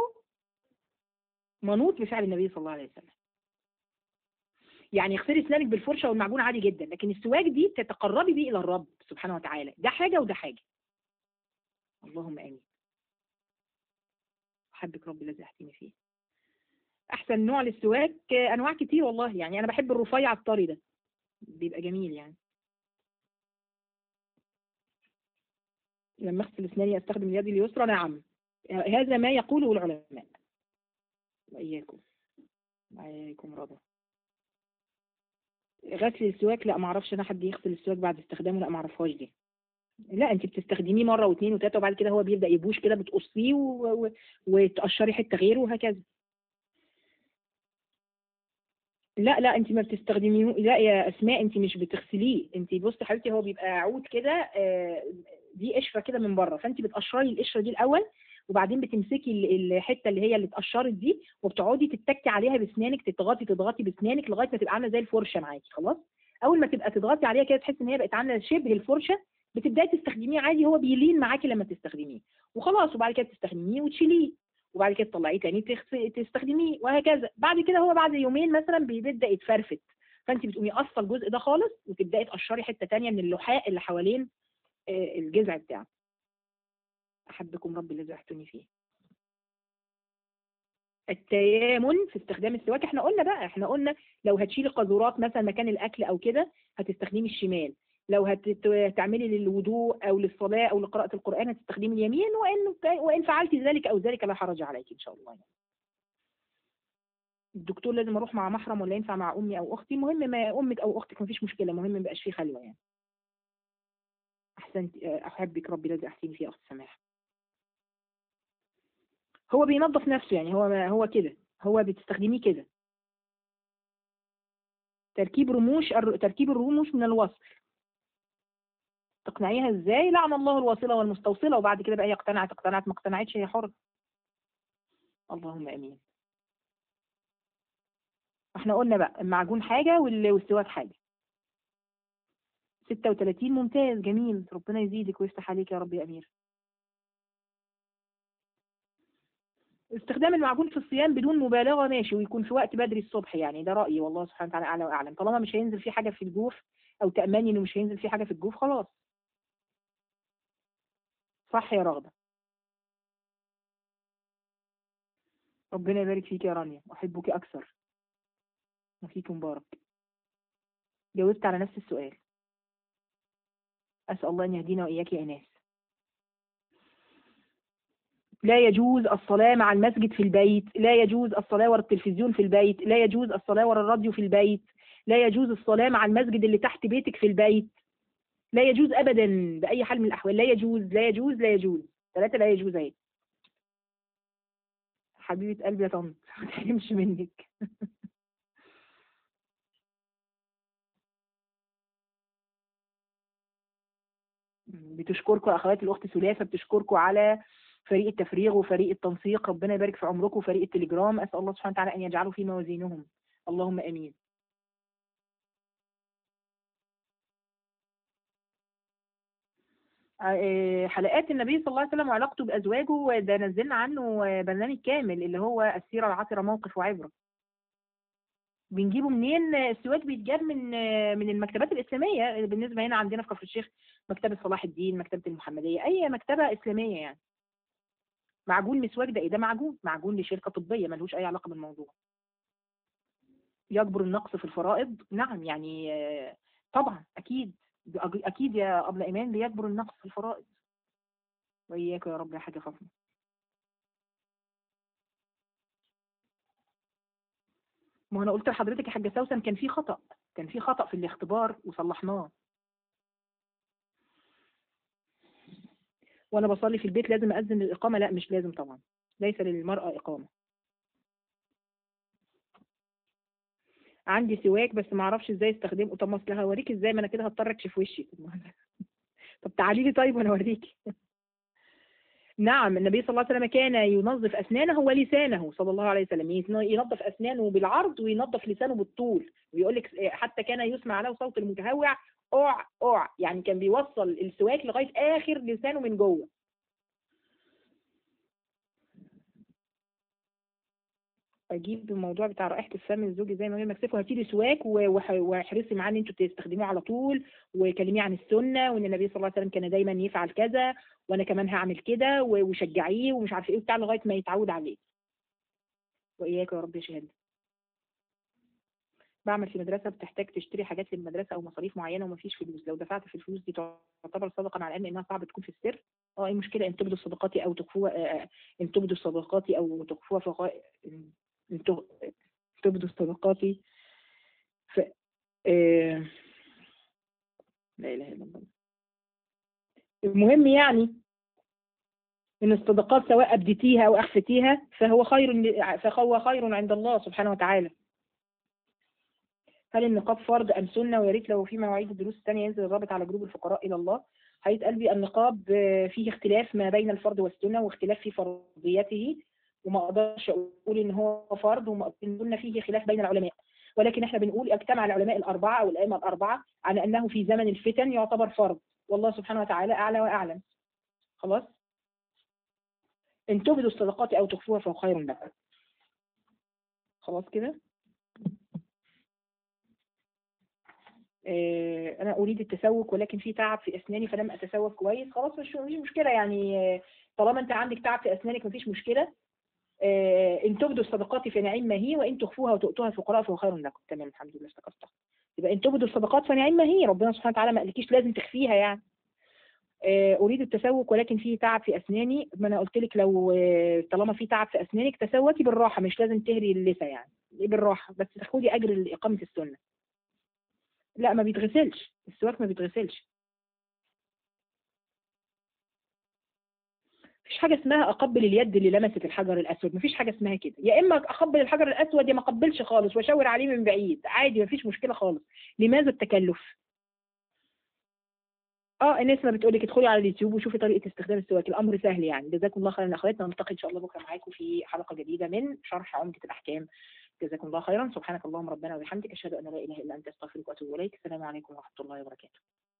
منوط بفعل النبي صلى الله عليه وسلم. يعني اغسلي اسنانك بالفرشه والمعجون عادي جدا، لكن السواك دي تتقربي بيه الى الرب سبحانه وتعالى، ده حاجه وده حاجه. اللهم امين. احبك رب الذي احتمي فيه. احسن نوع للسواك انواع كتير والله، يعني انا بحب الرفيع الطري ده، بيبقى جميل. يعني لما اغسل اسناني استخدم اليد اليسرى، نعم هذا ما يقوله العلماء. واياكم وعليكم رضا. غسل السواك لا ما اعرفش انا حد يغسل السواك بعد استخدامه، لا ما اعرفهاش دي. لا انت بتستخدميه مره واثنين وثلاثه وبعد كده هو بيبدا يبوش كده، بتقصيه وتقشري حته غيره وهكذا. لا لا انت ما بتستخدميه، لا يا اسماء انت مش بتغسليه. انت بصي حبيبتي هو بيبقى عود كده، دي قشره كده من بره، فانت بتقشري القشره دي الاول، وبعدين بتمسكي الحته اللي هي اللي اتقشرت دي وبتقعدي تتكي عليها باسنانك، تضغطي باسنانك لغايه ما تبقى عامله زي الفرشه معاكي. خلاص اول ما تبقى تضغطي عليها كده تحسي ان هي بقت عامله شبه الفرشه، بتبداي تستخدميه عادي، هو بيلين معاكي لما تستخدميه وخلاص، وبعد كده تستخدميه وتشيليه، وبعد كده تطلعيه تاني تستخدميه وهكذا. بعد كده هو بعد يومين مثلا بيبدا يتفرفت، فانت بتقومي قصه الجزء ده خالص وتبداي تقشري حته تانيه من اللحاء اللي حوالين الجذع بتاعه. احبكم رب الذي احتني فيه. التيامن في استخدام السواك، احنا قلنا لو هتشيلي قاذورات مثلا مكان الاكل او كده هتستخدمي الشمال، لو هتعملي للوضوء او للصلاه او لقراءه القران هتستخدمي اليمين، وان فعلتي ذلك او ذلك لا حرج عليك ان شاء الله. الدكتور لازم اروح مع محرم ولا ينفع مع امي او اختي؟ المهم ما امك او اختك مفيش مشكله، المهم ما يبقاش فيه خلوه يعني. احسنت، احبك ربي الذي احسني فيه اخت سماح. هو بينظف نفسه يعني، هو كده، هو بتستخدميه كده. تركيب الرموش من الوصل. تقنعيها ازاي؟ لعن الله الواصله والمستوصله، وبعد كده بقى هي اقتنعت ما اقتنعتش هي حرة. اللهم امين. احنا قلنا بقى المعجون حاجه والسواك حاجه. 36 ممتاز جميل، ربنا يزيدك ويفتح عليك يا رب يا امير. استخدام المعجون في الصيام بدون مبالغه ماشي، ويكون في وقت بدري الصبح يعني، ده رايي والله سبحانه وتعالى اعلى واعلم. طالما مش هينزل فيه حاجه في الجوف، او تامني انه مش هينزل فيه حاجه في الجوف، خلاص. صح يا رغده. ربنا يبارك فيك يا رانيا، احبك اكثر وفيك مبارك. جاوبت على نفس السؤال. اسال الله ان يهدينا واياك يا ايناس. لا يجوز الصلاة مع المسجد في البيت، لا يجوز الصلاة ورا التلفزيون في البيت، لا يجوز الصلاة ورا الراديو في البيت، لا يجوز الصلاة مع المسجد اللي تحت بيتك في البيت، لا يجوز أبدا بأي حال من الأحوال، لا يجوز لا يجوز لا يجوز. ثلاثة لا يجوز اهي. حبيبة قلبي يا طنط ما تحرمش منك. بتشكركم أخوات الأخت سلافة، بتشكركم على فريق التفريغ وفريق التنسيق، ربنا يبارك في عمركم، وفريق التليجرام، أسأل الله سبحانه وتعالى أن يجعله في موازينهم، اللهم آمين. حلقات النبي صلى الله عليه وسلم وعلاقته بأزواجه، ده نزلنا عنه برنامج كامل اللي هو السيرة العطرة موقف وعبرة. بنجيبه منين؟ السواك بيتجاب من المكتبات الإسلامية، بالنسبة هنا عندنا في كفر الشيخ مكتبة صلاح الدين، مكتبة المحمدية، أي مكتبة إسلامية يعني. معجون مسواك ده إيه؟ ده معجون لشركة طبية، ملوش أي علاقة بالموضوع. يجبر النقص في الفرائض؟ نعم يعني طبعا أكيد. أكيد يا أبلة إيمان بيجبر النقص في الفرائض. وإياك يا رب يا حاجة فاطمة. ما انا قلت لحضرتك يا حاجه سوسن كان في خطأ في الاختبار وصلحناه. وانا بصلي في البيت لازم اذن الاقامه؟ لا مش لازم طبعا، ليس للمراه اقامه. عندي سواك بس ما اعرفش ازاي استخدمه. طب ما اصل هوريك ازاي، ما انا كده هضطر اكشف وشي. طب تعالي لي طيب وانا اوريكي. نعم النبي صلى الله عليه وسلم كان ينظف اسنانه ولسانه صلى الله عليه وسلم، ينظف اسنانه بالعرض وينظف لسانه بالطول، ويقول لك حتى كان يسمع له صوت المتهوع اوع اوع، يعني كان بيوصل السواك لغايه اخر لسانه من جوه. اجيب الموضوع بتاع رائحه الفم الزوجي زي ما هي مكسفه، هاتي لي سواك واحرصي معاه ان انتوا تستخدموه على طول، وكلميه عن السنه، وان النبي صلى الله عليه وسلم كان دايما يفعل كذا، وانا كمان هعمل كده، وشجعيه ومش عارفه ايه بتاع لغايه ما يتعود عليه. واياك يا رب يا شهاده. بعمل في مدرسه بتحتاج تشتري حاجات للمدرسه او مصاريف معينه ومفيش فلوس، لو دفعت في الفلوس دي تعتبر صدقه، على انها صعب تكون في السر؟ اه ايه المشكله ان تبدوا صدقاتي او تخفوها، ان تبدوا صدقاتي او تخفوها ان تبدوا صدقاتي ف... آه، لا إله إلا الله. المهم يعني إن الصدقات سواء أبديتيها أو أخفتيها فهو خير عند الله سبحانه وتعالى. هل النقاب فرض أم سنة؟ ويا ريت لو في مواعيد الدروس الثانية ينزل الرابط على جروب الفقراء إلى الله. حقيقة قلبي النقاب فيه اختلاف ما بين الفرض والسنة، واختلاف في فرضيته، وما أقدرش أقول إن هو فرض، وما قلنا فيه خلاف بين العلماء، ولكن احنا بنقول اجتمع العلماء الأربعة أو الأئمة الأربعة على أنه في زمن الفتن يعتبر فرض، والله سبحانه وتعالى أعلى وأعلم. خلاص. إن تبدوا الصدقات أو تخفوها فهو خير لكم. خلاص كده. أنا أريد التسوق ولكن في تعب في أسناني فلم أتسوق كويس. خلاص مش مشكلة يعني، طالما أنت عندك تعب في أسنانك مفيش مشكلة. إن تبدوا الصدقات فنعم ما هي، وإن تخفوها وتؤتوها الفقراء فهو خير لكم. تمام الحمد لله استقرت. يبقى إن تبدوا الصدقات فنعم ما هي، ربنا سبحانه وتعالى ما قالكيش لازم تخفيها يعني. اريد التسوق ولكن فيه تعب في اسناني. ما انا قلت لك لو طالما في تعب في اسنانك تسوقي بالراحه، مش لازم تهري اللثه يعني، بالراحه بس تاخدي اجر اقامه السنه. لا ما بيتغسلش السواك، ما بيتغسلش. مفيش حاجه اسمها اقبل اليد اللي لمست الحجر الاسود، مفيش حاجه اسمها كده. يا اما اقبل الحجر الاسود يا ما اقبلش خالص واشاور عليه من بعيد عادي، مفيش مشكله خالص. لماذا التكلف؟ الناس ما بتقول لك ادخلي على اليوتيوب وشوفي طريقه استخدام السواك، الامر سهل يعني. جزاكم الله خيرا اخواتنا، نلتقي ان شاء الله بكره معاكم في حلقه جديده من شرح عمدة الاحكام. جزاكم الله خيرا، سبحانك اللهم ربنا وبحمدك اشهد ان لا اله الا انت استغفرك واتوب اليك. السلام عليكم ورحمه الله وبركاته.